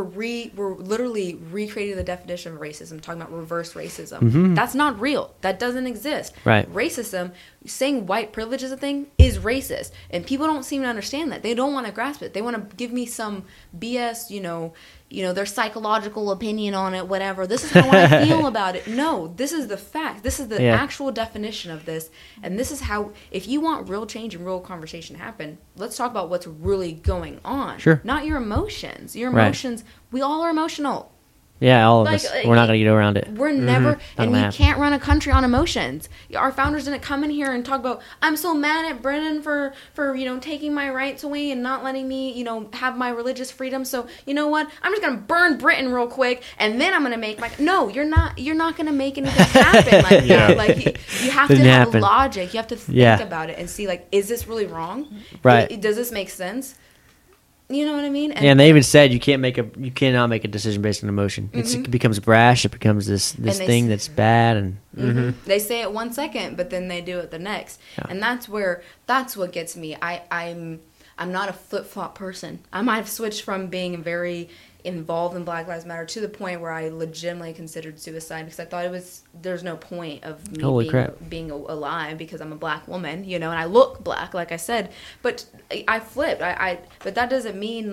S3: literally recreating the definition of racism, talking about reverse racism. That's not real. That doesn't exist. Right. Racism, saying white privilege is a thing, is racist, and people don't seem to understand that. They don't want to grasp it. They want to give me some BS, their psychological opinion on it, whatever. This is how I feel about it. No, this is the fact. This is the actual definition of this. And this is how, if you want real change and real conversation to happen, let's talk about what's really going on.
S1: Sure.
S3: Not your emotions. Your emotions, we all are emotional.
S1: Yeah, all of us. We're not going to get around it.
S3: We're never, and we can't run a country on emotions. Our founders didn't come in here and talk about, I'm so mad at Brennan for taking my rights away and not letting me, have my religious freedom. So, you know what? I'm just going to burn Britain real quick, and then I'm going to make no, you're not going to make anything happen like that. Like, you have to have logic. You have to think about it and see, like, is this really wrong?
S1: Right.
S3: Does this make sense? You know what I mean?
S1: And they even said you cannot make a decision based on emotion. It becomes brash. It becomes this thing that's bad. And
S3: they say it 1 second, but then they do it the next. Yeah. And that's what gets me. I'm not a flip flop person. I might have switched from being very involved in Black Lives Matter to the point where I legitimately considered suicide because I thought there's no point of me being alive because I'm a black woman, you know, and I look black, like I said, but I flipped. But that doesn't mean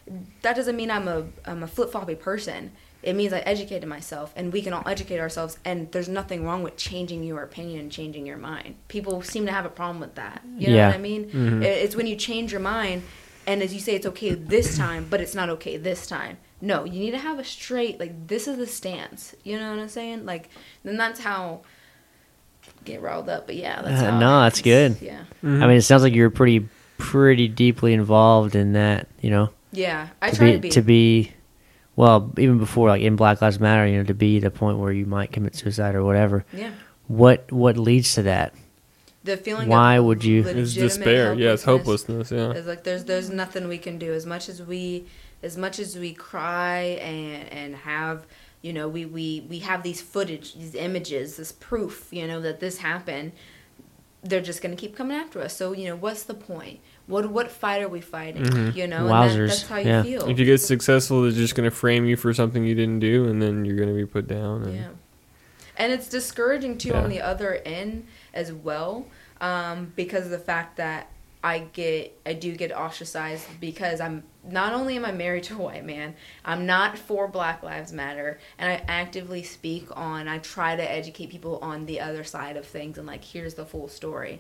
S3: I'm a flip-floppy person. It means I educated myself, and we can all educate ourselves, and there's nothing wrong with changing your opinion and changing your mind. People seem to have a problem with that. You know what I mean? Mm-hmm. It's when you change your mind, and as you say, it's okay this time, but it's not okay this time. No, you need to have a straight, like, this is the stance. You know what I'm saying? Like, then that's how get riled up. But yeah, that's how.
S1: No, that's good.
S3: Yeah.
S1: Mm-hmm. I mean, it sounds like you're pretty deeply involved in that, you know?
S3: Yeah, I try to be.
S1: To be... Well, even before, like in Black Lives Matter, you know, to be the point where you might commit suicide or whatever.
S3: Yeah.
S1: What leads to that?
S3: The feeling.
S1: Why would you?
S2: It's despair. Yeah, it's hopelessness. Yeah.
S3: It's like there's nothing we can do. As much as we cry and have, you know, we have these footage, these images, this proof, you know, that this happened. They're just gonna keep coming after us. So, you know, what's the point? What fight are we fighting? Mm-hmm. You know,
S1: Wowzers.
S3: And that's how you feel.
S2: If you get successful, they're just going to frame you for something you didn't do, and then you're going to be put down. And
S3: and it's discouraging too on the other end as well, because of the fact that I do get ostracized because I'm not only am I married to a white man, I'm not for Black Lives Matter, and I actively I try to educate people on the other side of things and like here's the full story.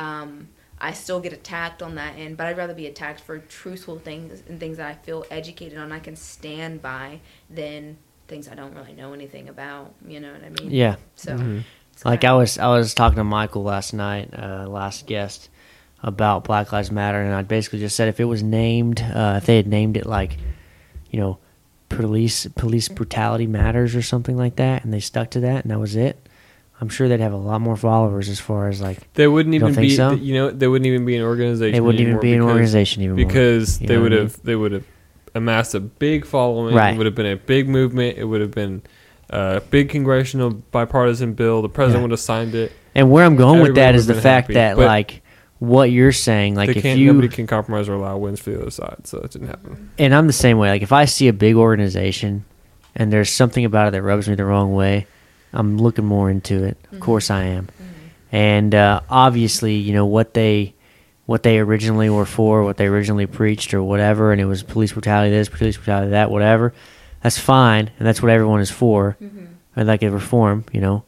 S3: I still get attacked on that end, but I'd rather be attacked for truthful things and things that I feel educated on, I can stand by, than things I don't really know anything about. You know what I mean?
S1: Yeah.
S3: So,
S1: like I was talking to Michael last night, last guest, about Black Lives Matter, and I basically just said if it was named, if they had named it like, you know, police brutality matters or something like that, and they stuck to that, and that was it, I'm sure they'd have a lot more followers as far as like.
S2: They wouldn't even be,
S1: so?
S2: You know, they wouldn't even be an organization.
S1: They wouldn't even be an organization anymore
S2: because they would have amassed a big following. Right. It would have been a big movement. It would have been a big congressional bipartisan bill. The president would have signed it.
S1: And where I'm going with that is the fact that like what you're saying, like
S2: nobody can compromise or allow wins for the other side, so it didn't happen.
S1: And I'm the same way. Like if I see a big organization and there's something about it that rubs me the wrong way, I'm looking more into it. Of course I am. And obviously, you know, what they originally were for, what they originally preached or whatever, and it was police brutality this, police brutality that, whatever, that's fine, and that's what everyone is for. I'd like a reform, you know.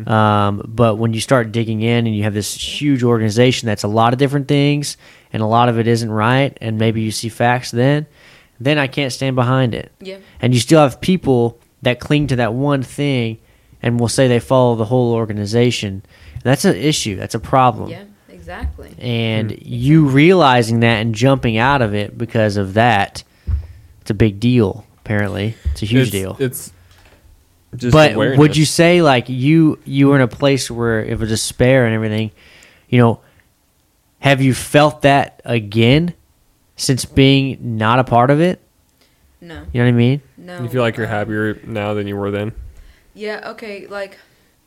S1: But when you start digging in and you have this huge organization that's a lot of different things and a lot of it isn't right, and maybe you see facts then I can't stand behind it.
S3: Yeah.
S1: And you still have people that cling to that one thing and will say they follow the whole organization. That's an issue. That's a problem.
S3: Yeah, exactly.
S1: And you realizing that and jumping out of it because of that, it's a big deal, apparently. It's a huge deal.
S2: It's just
S1: but
S2: awareness.
S1: Would you say, like, you were in a place where it was despair and everything, you know, have you felt that again since being not a part of it?
S3: No.
S1: You know what I mean?
S3: No.
S2: You feel like you're happier now than you were then?
S3: Yeah, okay, like,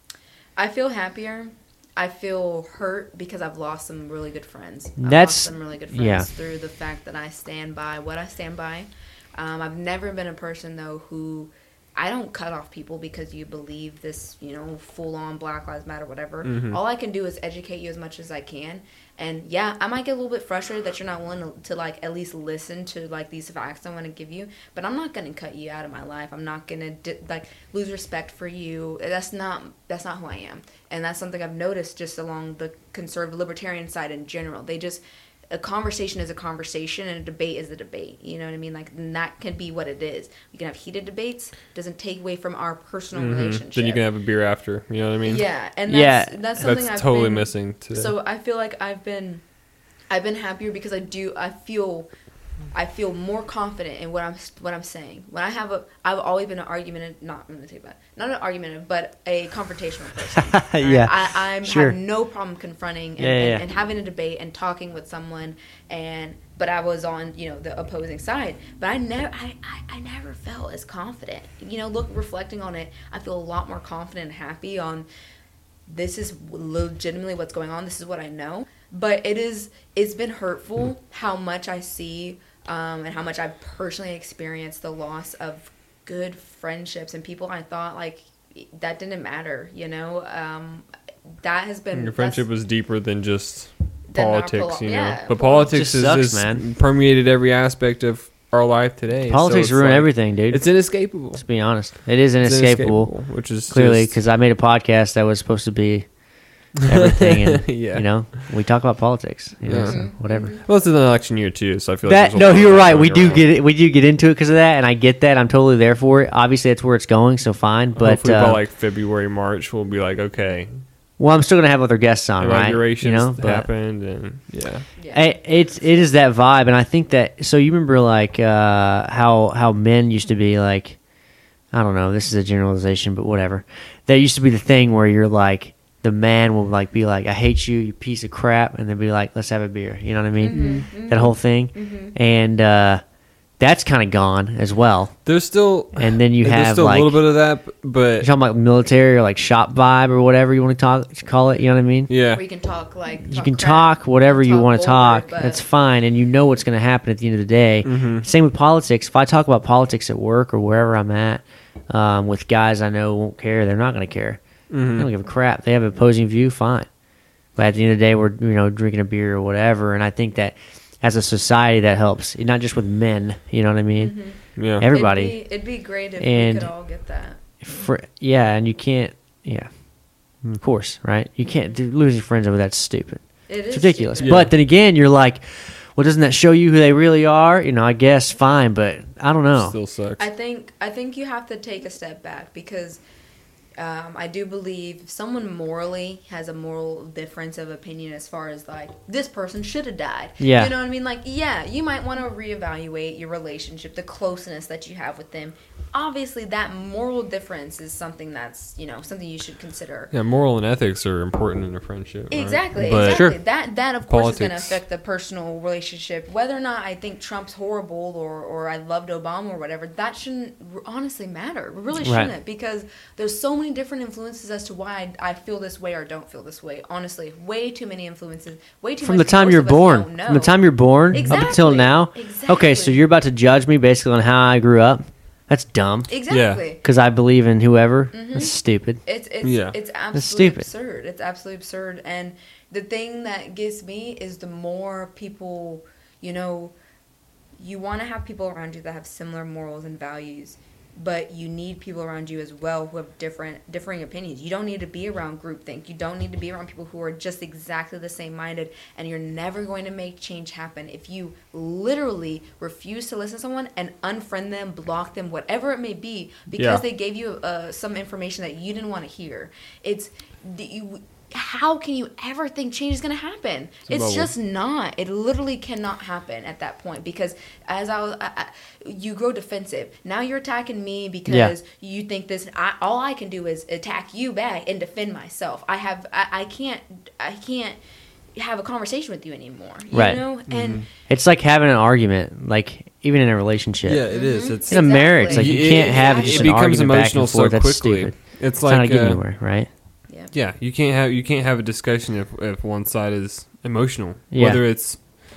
S3: I feel happier. I feel hurt because I've lost some really good friends. I've lost some really good friends through the fact that I stand by what I stand by. I've never been a person, though, who... I don't cut off people because you believe this, you know, full-on Black Lives Matter, whatever. All I can do is educate you as much as I can. And, yeah, I might get a little bit frustrated that you're not willing to like, at least listen to, like, these facts I want to give you. But I'm not going to cut you out of my life. I'm not going to, lose respect for you. That's not who I am. And that's something I've noticed just along the conservative libertarian side in general. They just... A conversation is a conversation, and a debate is a debate. You know what I mean? Like, and that can be what it is. We can have heated debates. Doesn't take away from our personal relationship.
S2: Then you can have a beer after. You know what I mean?
S3: Yeah, and that's something
S2: I've totally missing today.
S3: So I feel like I've been happier because I feel more confident in what I'm saying. When I've always been an argumentative, not an argumentative, but a confrontational person.
S1: Yeah,
S3: I have no problem confronting and having a debate and talking with someone. But I was on, you know, the opposing side. But I never felt as confident. You know, reflecting on it, I feel a lot more confident and happy on this is legitimately what's going on. This is what I know. But it's been hurtful how much I see and how much I've personally experienced the loss of good friendships and people I thought like that didn't matter, you know. That has been
S2: Your friendship was deeper than just
S3: Than our
S2: politics, you know.
S3: yeah.
S2: But politics
S1: Just sucks,
S2: is
S1: man.
S2: permeated every aspect of our life today.
S1: Politics
S2: it's
S1: ruin
S2: like-
S1: everything, dude.
S2: It's inescapable.
S1: Let's be honest. It is
S2: It's
S1: inescapable.
S2: which is
S1: Clearly,
S2: just-
S1: because I made a podcast that was supposed to be everything, and
S2: Yeah.
S1: you know, we talk about politics, you know,
S2: Yeah.
S1: so whatever.
S2: well, it's an election year too, so I feel like
S1: That
S2: there's a
S1: no,
S2: lot of
S1: you're
S2: that
S1: right.
S2: going
S1: We do
S2: around.
S1: get it. We do get into it because of that, and I get that. I'm totally there for it. Obviously, that's where it's going, so fine. But
S2: Hopefully by like February, March, we'll be like, okay,
S1: well, I'm still gonna have other guests on, right?
S2: inaugurations
S1: You know, but
S2: happened, and yeah,
S3: Yeah.
S1: it is that vibe, and I think that. So you remember like how men used to be like, I don't know. This is a generalization, but whatever. There used to be the thing where you're like, the man will like be like, I hate you, you piece of crap, and then be like, let's have a beer. You know what I mean? That whole thing, and that's kind of gone as well.
S2: there's still
S1: And then you
S2: there's
S1: have
S2: still
S1: like
S2: a little bit of that,
S1: you're
S2: but
S1: talking about military or like shop vibe or whatever you want to call it. You know what I mean?
S2: yeah,
S3: Where you can talk like
S1: You can talk whatever you want to talk. That's fine, and you know what's going to happen at the end of the day.
S2: Mm-hmm.
S1: Same with politics. If I talk about politics at work or wherever I'm at with guys I know won't care, they're not going to care.
S2: Mm-hmm.
S1: They don't give a crap. They have an opposing view, fine. But at the end of the day, we're drinking a beer or whatever, and I think that as a society that helps, not just with men. You know what I mean?
S2: yeah.
S1: Everybody.
S3: It'd be great if
S1: And-
S3: we could all get that.
S1: And you can't. Yeah, of course, right? You can't losing friends over that's stupid.
S3: It
S1: It's
S3: is
S1: ridiculous.
S3: stupid.
S2: Yeah.
S1: But then again, you're like, well, doesn't that show you who they really are? You know, I guess fine, but I don't know.
S2: Still sucks.
S3: I think you have to take a step back because I do believe if someone morally has a moral difference of opinion as far as like this person should have died.
S1: Yeah.
S3: You know what I mean? Like, yeah, you might want to reevaluate your relationship, the closeness that you have with them. Obviously, that moral difference is something that's something you should consider.
S2: Yeah, moral and ethics are important in a friendship. right?
S3: Exactly,
S2: But
S3: exactly.
S1: Sure.
S3: That of course is going to
S2: Politics.
S3: affect the personal relationship. Whether or not I think Trump's horrible or I loved Obama or whatever, that shouldn't honestly matter. It really
S1: Right.
S3: shouldn't because there's so many different influences as to why I feel this way or don't feel this way. Honestly, way too many influences. Way too
S1: From
S3: much
S1: the time
S3: most
S1: you're
S3: of us
S1: born,
S3: don't know.
S1: from the time you're born up until
S3: Exactly.
S1: now. Okay, so
S3: Exactly.
S1: you're about to judge me basically on how I grew up. That's dumb.
S3: Exactly.
S1: Because I believe in whoever. That's stupid.
S3: It's
S2: Yeah.
S3: it's
S1: That's
S3: absolutely
S1: stupid.
S3: absurd. It's absolutely absurd. And the thing that gets me is the more people, you want to have people around you that have similar morals and values, but you need people around you as well who have differing opinions. You don't need to be around groupthink. You don't need to be around people who are just exactly the same minded, and you're never going to make change happen if you literally refuse to listen to someone and unfriend them, block them, whatever it may be, because
S2: Yeah.
S3: they gave you some information that you didn't want to hear. How can you ever think change is going to happen?
S2: a
S3: It's
S2: bubble.
S3: just not. It literally cannot happen at that point because you grow defensive. Now you're attacking me because you think this. All I can do is attack you back and defend myself. I can't have a conversation with you anymore. You
S1: Right.
S3: know? And
S1: It's like having an argument, like even in a relationship.
S2: yeah, it is. It's
S1: In a marriage, like you
S2: It-
S1: can't have
S2: it
S1: just
S2: becomes
S1: an argument back
S2: emotional
S1: and forth.
S2: so
S1: That's
S2: quickly.
S1: stupid.
S2: It's
S1: It's not
S2: like
S1: gonna get anywhere, right?
S2: yeah, you can't have a discussion if one side is emotional,
S1: Yeah.
S2: whether it's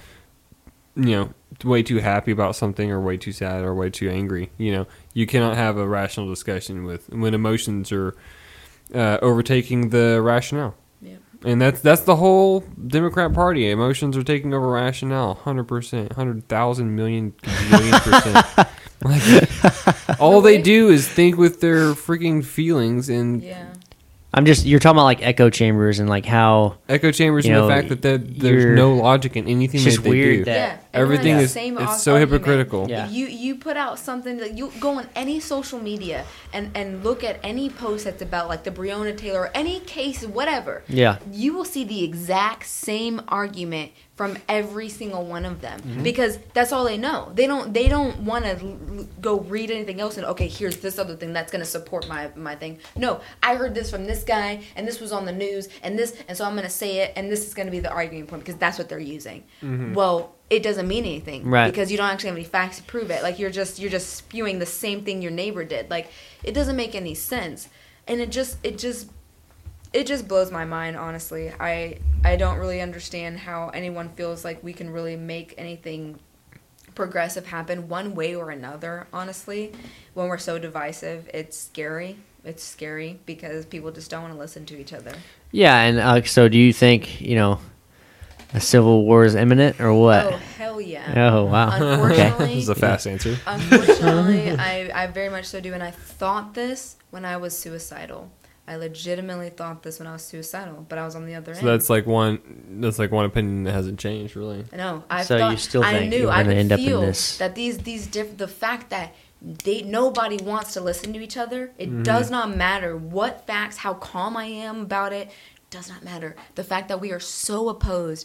S2: way too happy about something or way too sad or way too angry. You cannot have a rational discussion when emotions are overtaking the rationale.
S3: Yeah.
S2: And that's the whole Democrat Party. Emotions are taking over rationale, 100%, 100,000 million gazillion %. Like, all they do is think with their freaking feelings and
S3: yeah.
S1: You're talking about like echo chambers and like how
S2: echo chambers
S1: You
S2: and
S1: know,
S2: the fact that there's
S1: you're-
S2: no logic in anything
S1: it's just
S2: that they
S1: weird
S2: do.
S1: that-
S3: Yeah.
S2: Everything
S3: Everyone has
S2: is
S3: the same
S2: it's so
S3: argument.
S2: hypocritical.
S1: Yeah.
S3: You put out something that you go on any social media and look at any post that's about like the Breonna Taylor, any case, whatever.
S1: Yeah.
S3: You will see the exact same argument from every single one of them
S2: Mm-hmm.
S3: because that's all they know. They don't want to go read anything else and okay, here's this other thing that's going to support my thing. No, I heard this from this guy and this was on the news and so I'm going to say it and this is going to be the arguing point because that's what they're using.
S2: Mm-hmm.
S3: Well, it doesn't mean anything
S1: Right.
S3: because you don't actually have any facts to prove it. Like you're just spewing the same thing your neighbor did. Like it doesn't make any sense. And it just blows my mind, honestly. I don't really understand how anyone feels like we can really make anything progressive happen one way or another, honestly. When we're so divisive, it's scary. It's scary because people just don't want to listen to each other.
S1: Yeah, and so do you think, a civil war is imminent or what?
S3: Oh, hell yeah.
S1: Oh, wow.
S3: Unfortunately,
S2: This is a fast answer.
S3: Unfortunately, I very much so do, and I thought this when I was suicidal. I legitimately thought this when I was suicidal, but I was on the other end.
S2: So that's like one opinion that hasn't changed, really.
S3: No,
S1: You still think you're going to end up in this?
S3: That the fact that nobody wants to listen to each other. It does not matter what facts, how calm I am about it. Does not matter. The fact that we are so opposed.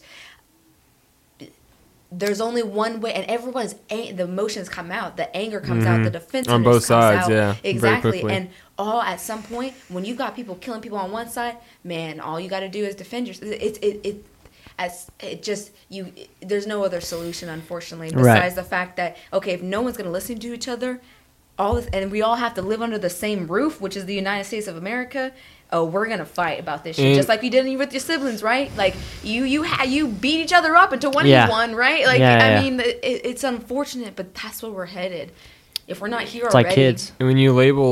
S3: There's only one way, and everyone's the emotions come out, the anger comes out, the defensiveness
S2: on both sides,
S3: comes out.
S2: yeah,
S3: exactly.
S2: very quickly.
S3: And all at some point, when you got people killing people on one side, man, all you got to do is defend yourself. There's no other solution, unfortunately, besides the fact that if no one's gonna listen to each other, and we all have to live under the same roof, which is the United States of America. Oh, we're gonna fight about this shit, just like you did with your siblings, right? Like you beat each other up until one of you won, right? Like I mean, it's unfortunate, but that's where we're headed. If we're not here
S1: it's
S3: already,
S1: like kids.
S2: And when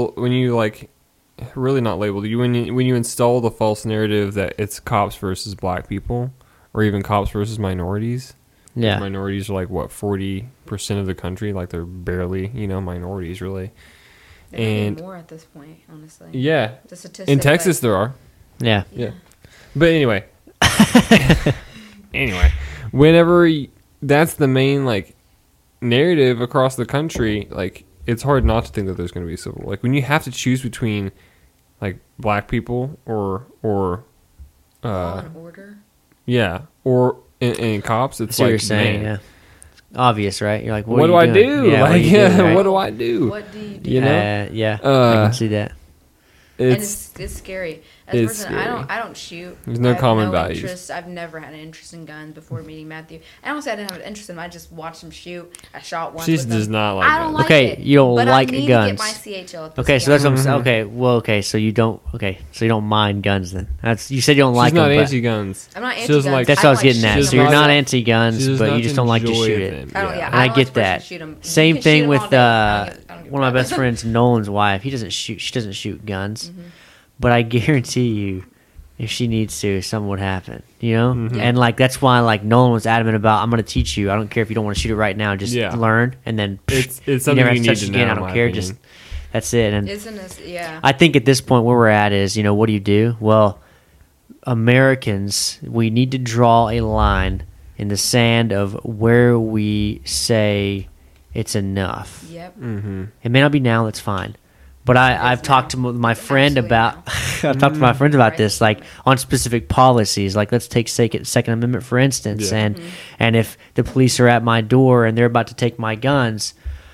S2: you install the false narrative that it's cops versus black people, or even cops versus minorities.
S1: Yeah,
S2: minorities are like 40% of the country, like they're barely minorities really.
S3: And more at this point, honestly.
S2: Yeah,
S3: the statistic,
S2: in Texas there are.
S1: Yeah.
S2: But anyway, whenever that's the main narrative across the country, it's hard not to think that there's going to be civil. When you have to choose between black people or
S3: law and order.
S2: Yeah, or in cops, it's
S1: what you're saying. Yeah. Obvious, right? You're like,
S2: what do I do?
S1: Yeah,
S2: what do I do?
S3: What do you do?
S1: Yeah, I can see that.
S3: It's scary. As a person, I don't shoot.
S2: There's no common values.
S3: Interest. I've never had an interest in guns before meeting Matthew. I don't say I didn't have an interest in them. I just watched him shoot. I shot once.
S2: She does not like
S3: I don't
S2: guns.
S3: like
S1: okay,
S3: it.
S1: you don't
S3: but
S1: like
S3: I need
S1: guns.
S3: To get my CHL at this
S1: Okay, so that's what I'm
S3: point.
S1: saying. Okay, well, so you don't. Okay, so you don't mind guns then? You said you don't like
S2: She's not
S1: them.
S2: anti-guns.
S3: I'm not
S2: She doesn't
S3: anti-guns.
S1: That's what I was getting at.
S2: She
S1: So you're
S2: does
S1: not
S2: not-
S1: anti-guns, but you just don't like to shoot it.
S3: I don't.
S2: Yeah.
S3: Yeah,
S1: And I
S3: don't
S1: get
S3: like
S1: that.
S3: to shoot 'em. You
S1: Same
S3: can
S1: thing
S3: shoot 'em
S1: with
S3: all day. I don't give
S1: one of my
S3: a
S1: best
S3: fuck.
S1: friends, Nolan's wife. He doesn't shoot. She doesn't shoot guns, but I guarantee you, if she needs to, something would happen. And that's why Nolan was adamant about, I'm going to teach you. I don't care if you don't want to shoot it right now. Just learn, and then
S2: It's
S1: you
S2: something
S1: never
S2: you
S1: have to
S2: need
S1: touch
S2: to
S1: it again.
S2: know,
S1: I
S2: in
S1: don't
S2: my
S1: care.
S2: opinion.
S1: Just that's it. And
S3: yeah.
S1: I think at this point where we're at is, what do you do? Well, Americans, we need to draw a line in the sand of where we say it's enough.
S3: Yep.
S1: It may not be now. That's fine. But I've talked to my friend
S3: Absolutely
S1: about I've talked to my friends about this, on specific policies. Let's take Second Amendment for instance, and if the police are at my door and they're about to take my guns,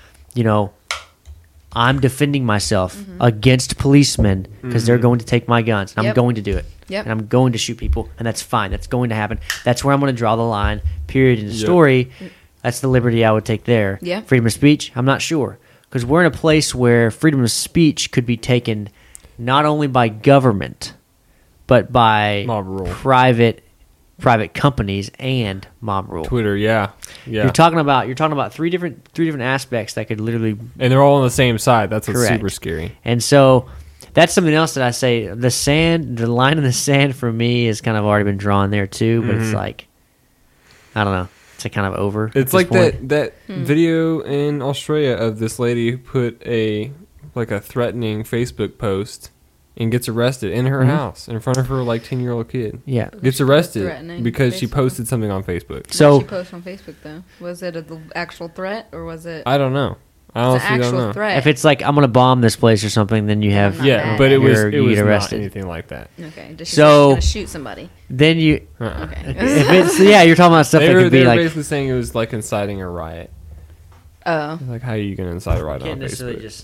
S1: I'm defending myself against policemen because they're going to take my guns, and I'm going to do it, and I'm going to shoot people, and that's fine. That's going to happen. That's where I'm going to draw the line. Period. In the story, that's the liberty I would take there.
S3: Yeah.
S1: Freedom of speech, I'm not sure. Because we're in a place where freedom of speech could be taken not only by government, but by
S2: Mob rule.
S1: private companies and mob rule.
S2: Twitter, yeah.
S1: You're talking about three different aspects that could literally,
S2: And they're all on the same side. That's what's
S1: Correct.
S2: super scary.
S1: and so that's something else that I say. The line in the sand for me has kind of already been drawn there too. But it's I don't know. It's kind of over. at
S2: It's
S1: this
S2: like
S1: point.
S2: that video in Australia of this lady who put a threatening Facebook post and gets arrested in her house in front of her 10-year-old kid.
S1: Yeah.
S2: Gets arrested
S3: Threatening
S2: because she
S3: Facebook.
S2: posted something on Facebook.
S1: So-
S3: What did she post on Facebook though? Was it the actual threat or was it
S2: I don't know. I
S3: an
S2: honestly don't
S3: actual
S2: know.
S3: threat?
S1: If it's I'm going to bomb this place or something, then you have
S3: Not
S2: Yeah,
S3: bad.
S2: but it was
S1: You get
S2: not
S1: arrested.
S2: anything like that.
S3: okay, just
S1: So-
S3: gonna shoot somebody.
S1: then you.
S2: Uh-uh.
S3: Okay.
S1: If it's you're talking about stuff
S2: They
S1: that
S2: were,
S1: could be
S2: they were
S1: like.
S2: basically saying it was inciting a riot.
S3: Oh.
S2: How are you going to incite a riot on
S1: Can't necessarily
S2: Facebook?
S1: just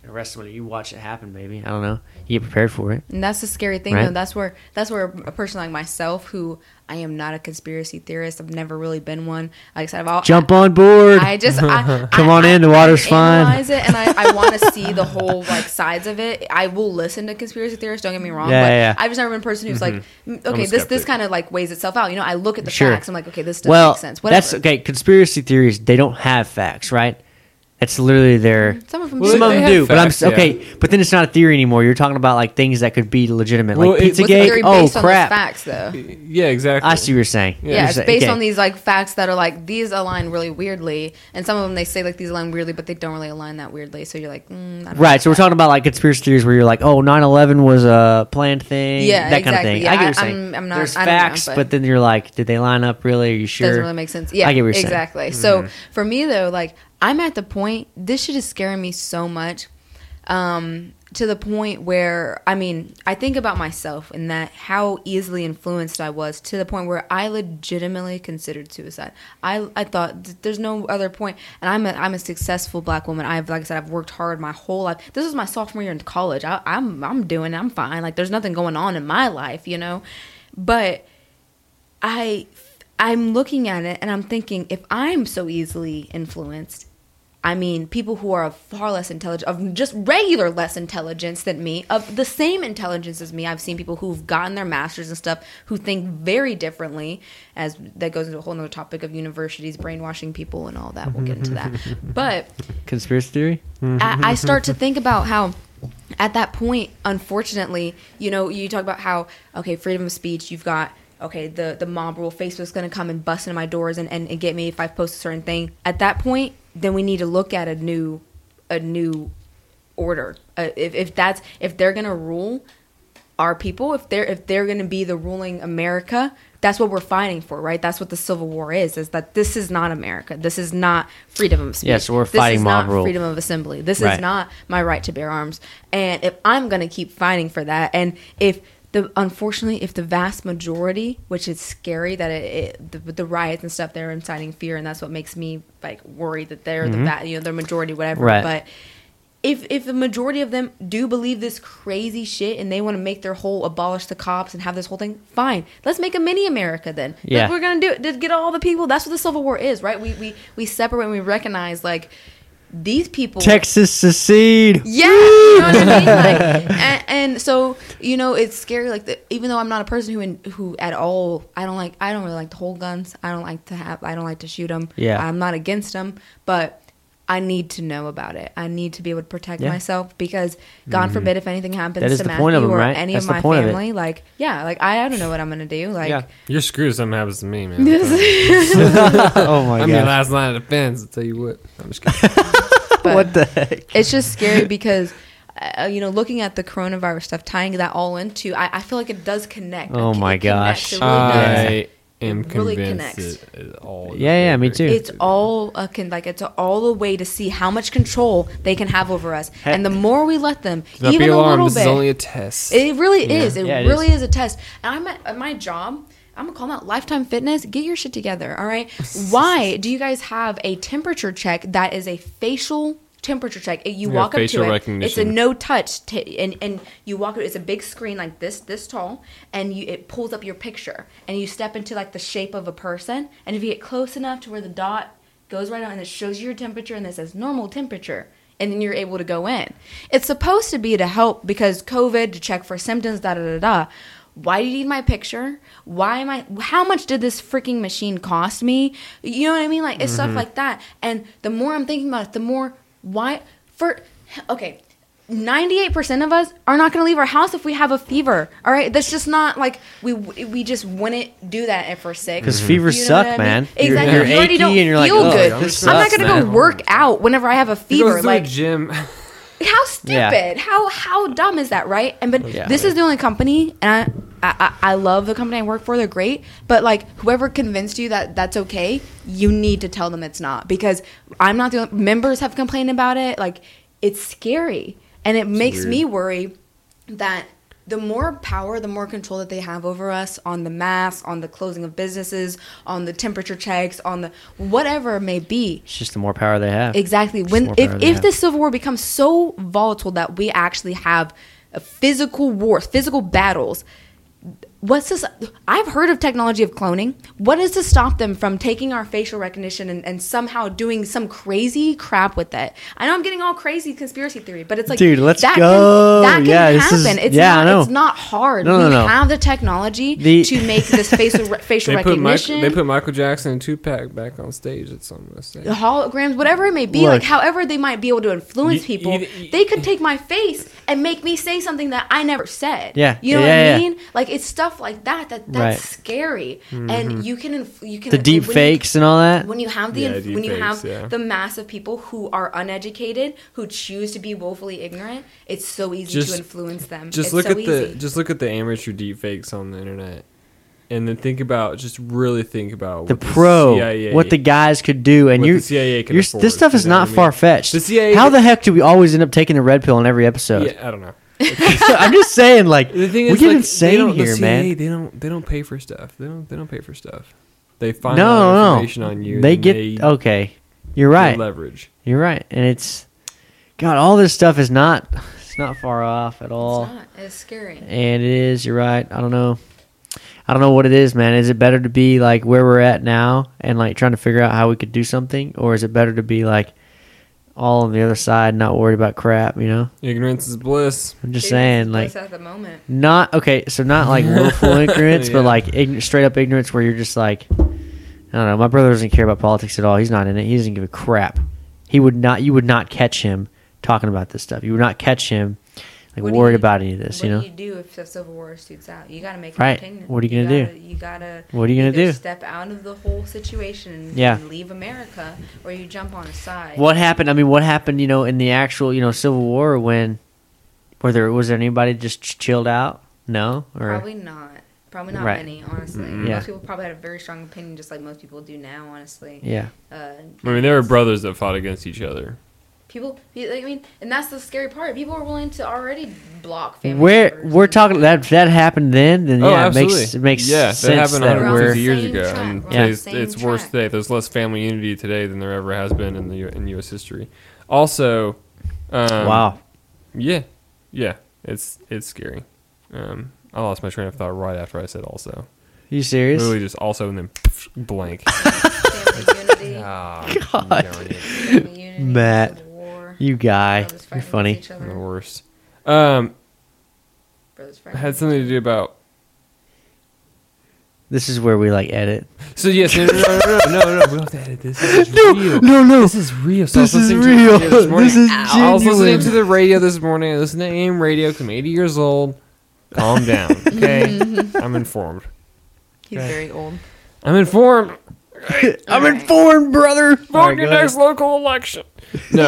S1: The rest of it, you watch it happen, baby. I don't know. You get prepared for it.
S3: And that's the scary thing,
S1: Right.
S3: though. That's where a person like myself, who I am not a conspiracy theorist, I've never really been one. Like I said,
S1: Jump on board.
S3: Come
S1: on in, the water's fine.
S3: Analyze it, and I want to see the whole like sides of it. I will listen to conspiracy theorists. Don't get me wrong,
S1: Yeah,
S3: but
S1: yeah.
S3: I've just never been a person who's like, okay,
S2: a
S3: this
S2: skeptic.
S3: kind of like weighs itself out. You know, I look at the
S1: Sure.
S3: facts. I'm like, okay, this doesn't make sense. Whatever.
S1: That's okay. Conspiracy theories, they don't have facts, right? That's literally their.
S3: Some of them
S2: Well,
S3: do.
S1: Some of
S2: they
S1: them
S2: have
S1: do, but
S2: facts, yeah.
S1: okay. But then it's not a theory anymore. You're talking about like things that could be legitimate,
S2: Well,
S1: like
S2: it-
S3: What's the
S1: Pizzagate.
S3: theory
S1: Oh
S3: based on
S1: crap!
S3: those facts, though?
S2: Yeah, exactly.
S1: I see what you're saying.
S2: Yeah.
S3: Yeah,
S1: You're
S3: it's
S1: saying-
S3: based
S1: okay.
S3: on these like facts that are like these align really weirdly, and some of them they say like these align weirdly, but they don't really align that weirdly. So you're like, I don't
S1: Right,
S3: like
S1: so we're
S3: that.
S1: talking about like conspiracy theories where you're like, oh, 9/11 was a planned thing,
S3: Yeah,
S1: that kind of
S3: exactly.
S1: thing.
S3: Yeah,
S1: I get what you're
S3: I'm-
S1: saying.
S3: I'm not-
S1: There's
S3: I don't know,
S1: facts,
S3: but-
S1: but then you're like, did they line up really? Are you sure?
S3: Doesn't really make sense. Yeah,
S1: I get what you're saying.
S3: exactly. So for me though, like I'm at the point. This shit is scaring me so much, to the point where I think about myself and that how easily influenced I was to the point where I legitimately considered suicide. I thought there's no other point, and I'm a successful black woman. Like I said, I've worked hard my whole life. This is my sophomore year in college. I'm fine. Like there's nothing going on in my life, you know, but I'm looking at it and I'm thinking, if I'm so easily influenced, people who are of far less intelligent, of just regular less intelligence than me, of the same intelligence as me. I've seen people who've gotten their masters and stuff who think very differently, as that goes into a whole other topic of universities brainwashing people and all that. We'll get into that. But
S1: Conspiracy theory?
S3: I start to think about how at that point, unfortunately, you know, you talk about how, okay, freedom of speech, you've got, okay, the mob rule, Facebook's going to come and bust into my doors and get me if I post a certain thing. At that point, then we need to look at a new order. If they're going to rule our people, if they're going to be the ruling America, that's what we're fighting for, right? That's what the Civil War is that this is not America. This is not freedom of speech.
S1: Yeah, so we're fighting mob rule.
S3: This is not freedom of assembly. This
S1: Right.
S3: is not my right to bear arms. And if I'm going to keep fighting for that, and unfortunately, if the vast majority, which is scary that the riots and stuff, they're inciting fear, and that's what makes me like worried that they're the majority, whatever.
S1: Right.
S3: But if the majority of them do believe this crazy shit and they want to make their whole abolish the cops and have this whole thing, fine. Let's make a mini America then.
S1: Yeah.
S3: Like, we're gonna do it to get all the people. That's what the Civil War is, right? We separate and we recognize like these people.
S1: Texas secede.
S3: Yeah, you know what I mean. Like, and so you know, it's scary. Like, even though I'm not a person who at all, I don't really like to hold guns. I don't like to shoot them.
S1: Yeah.
S3: I'm not against them, but I need to know about it. I need to be able to protect
S1: Yeah.
S3: myself because, God forbid, if anything happens
S1: That is
S3: to
S1: the
S3: Matthew
S1: point of them,
S3: or
S1: right?
S3: any
S1: That's
S3: of
S1: the
S3: my
S1: point of it.
S3: family, like, yeah, like I don't know what I'm gonna do. Like,
S1: Yeah.
S2: You're screwed if something happens to me, man.
S1: Oh my
S2: I'm your
S1: god.
S2: last line of defense, I'll tell you what. I'm just kidding.
S3: but
S1: What the heck?
S3: it's just scary because you know, looking at the coronavirus stuff, tying that all into, I feel like it does connect.
S1: Oh my
S3: It connects.
S1: gosh.
S3: It really does.
S2: I am
S3: It really
S2: convinced
S3: connects.
S2: it is all.
S1: Yeah, me too.
S3: It's all it's all a way to see how much control they can have over us, and the more we let them,
S2: Do not
S3: even
S2: be
S3: a
S2: alarmed.
S3: little
S2: This
S3: bit,
S2: is only a test.
S3: it really is. It
S1: Yeah, it
S3: really
S1: is.
S3: is a test. And I'm at my job. I'm gonna call them out. Lifetime Fitness, get your shit together. All right. Why do you guys have a temperature check that is a facial temperature check? You
S2: Yeah,
S3: walk up
S2: facial
S3: to it.
S2: recognition.
S3: It's a no touch, and you walk. It's a big screen like this tall, and it pulls up your picture, and you step into like the shape of a person, and if you get close enough to where the dot goes right on, and it shows you your temperature, and it says normal temperature. And then you're able to go in. It's supposed to be to help because COVID, to check for symptoms, da-da-da-da. Why do you need my picture? How much did this freaking machine cost me? You know what I mean? Like, it's stuff like that. And the more I'm thinking about it, the more, 98% of us are not going to leave our house if we have a fever. All right? That's just not like, we just wouldn't do that if we're sick.
S1: Because fevers
S3: You know
S1: suck,
S3: what I mean?
S1: man.
S3: Exactly.
S1: You're
S3: You already
S1: achy
S3: don't
S1: and you're like,
S3: feel
S1: oh,
S3: good.
S1: this
S3: I'm not
S1: sucks,
S3: going to
S1: man.
S3: go work out whenever I have a
S2: He goes
S3: fever.
S2: to
S3: Like,
S2: the gym.
S3: how stupid! How dumb is that, right? And but
S1: Yeah.
S3: this is the only company, and I love the company I work for. They're great, but like whoever convinced you that that's okay, you need to tell them it's not, because I'm not the only, members have complained about it. Like, it's scary, and it makes
S2: weird.
S3: me worry that the more power, the more control that they have over us on the masks, on the closing of businesses, on the temperature checks, on the whatever it may be.
S1: It's just the more power they have.
S3: Exactly. If the Civil War becomes so volatile that we actually have a physical war, physical battles, what's this? I've heard of technology of cloning. What is to stop them from taking our facial recognition and somehow doing some crazy crap with it? I know I'm getting all crazy conspiracy theory, but it's like,
S1: dude, let's
S3: that
S1: go.
S3: That can happen. It's not hard.
S1: No.
S3: have the technology to make this facial recognition.
S2: They put Michael Jackson and Tupac back on stage. That's what I'm gonna say.
S3: The holograms, whatever it may be,
S1: Look,
S3: like however they might be able to influence people, they could take my face and make me say something that I never said.
S1: Yeah.
S3: You know what I mean? Like, it's stuff like that's
S1: right.
S3: scary. And you can
S1: the deep fakes and all that.
S3: When you have the mass of people who are uneducated, who choose to be woefully ignorant, it's so easy to influence them.
S2: Just look at the amateur deep fakes on the internet. And then really think about
S1: the CIA, what the guys could do, and
S2: the CIA can afford,
S1: this stuff is not far fetched.
S2: The CIA,
S1: how the heck do we always end up taking the red pill in every episode?
S2: Yeah, I don't know.
S1: I'm just saying, like,
S2: the thing is,
S1: we get insane here, man.
S2: They don't pay for stuff. They don't pay for stuff. They find information on you.
S1: They get okay. You're right.
S2: Leverage.
S1: You're right, and it's God. All this stuff is not. It's not far off at all.
S3: It's not. It's scary.
S1: And it is. You're right. I don't know what it is, man. Is it better to be like where we're at now and like trying to figure out how we could do something, or is it better to be like all on the other side, not worried about crap, you know?
S2: Ignorance is bliss.
S1: I'm just saying, like,
S3: at the moment.
S1: not like willful ignorance, but like straight up ignorance where you're just like, I don't know. My brother doesn't care about politics at all. He's not in it. He doesn't give a crap. You would not catch him talking about this stuff. You would not catch him like worried about any of this.
S3: What
S1: you know?
S3: do you do if the Civil War suits out? You got to make
S1: right.
S3: an opinion.
S1: What are you gonna do?
S3: You gotta.
S1: What are you gonna do?
S3: Step out of the whole situation.
S1: Yeah.
S3: And leave America, or you jump on a side.
S1: What happened? I mean, what happened? You know, in the actual Civil War when was there anybody just chilled out? No, or
S3: probably not. Probably not
S1: right.
S3: many, honestly.
S1: Yeah.
S3: Most people probably had a very strong opinion, just like most people do now, honestly.
S1: Yeah.
S2: I mean, there were brothers that fought against each other.
S3: And that's the scary part. People are willing to already block family members.
S1: We're talking that happened then yeah,
S2: absolutely.
S1: it makes
S2: that
S1: sense
S2: happened
S1: that
S2: 150 years ago. And
S3: it's
S2: it's worse today. There's less family unity today than there ever has been in U.S. history. Also,
S1: wow.
S2: Yeah, it's scary. I lost my train of thought right after I said also.
S1: You serious?
S2: Literally just also and then blank.
S3: Family unity.
S1: God.
S3: Family unity.
S1: Matt.
S3: Civil War.
S1: You guy,
S3: Brothers
S1: you're
S3: fighting
S1: funny.
S3: against each other.
S2: The worst.
S3: Brothers fighting
S2: Had
S3: against
S2: something
S3: each
S2: to do about.
S1: This is where we like edit.
S2: So yes, no. We don't have to edit this. This is real.
S1: No.
S2: This is real. So
S1: This
S2: I was
S1: is
S2: listening to the
S1: real.
S2: radio this morning.
S1: This is
S2: I was listening
S1: genuine.
S2: to the radio this morning. I listened to AM radio because I'm 80 years old. Calm down, okay? I'm informed.
S3: He's very old.
S2: I'm informed.
S1: I'm informed, brother.
S2: Vote your next local election. No.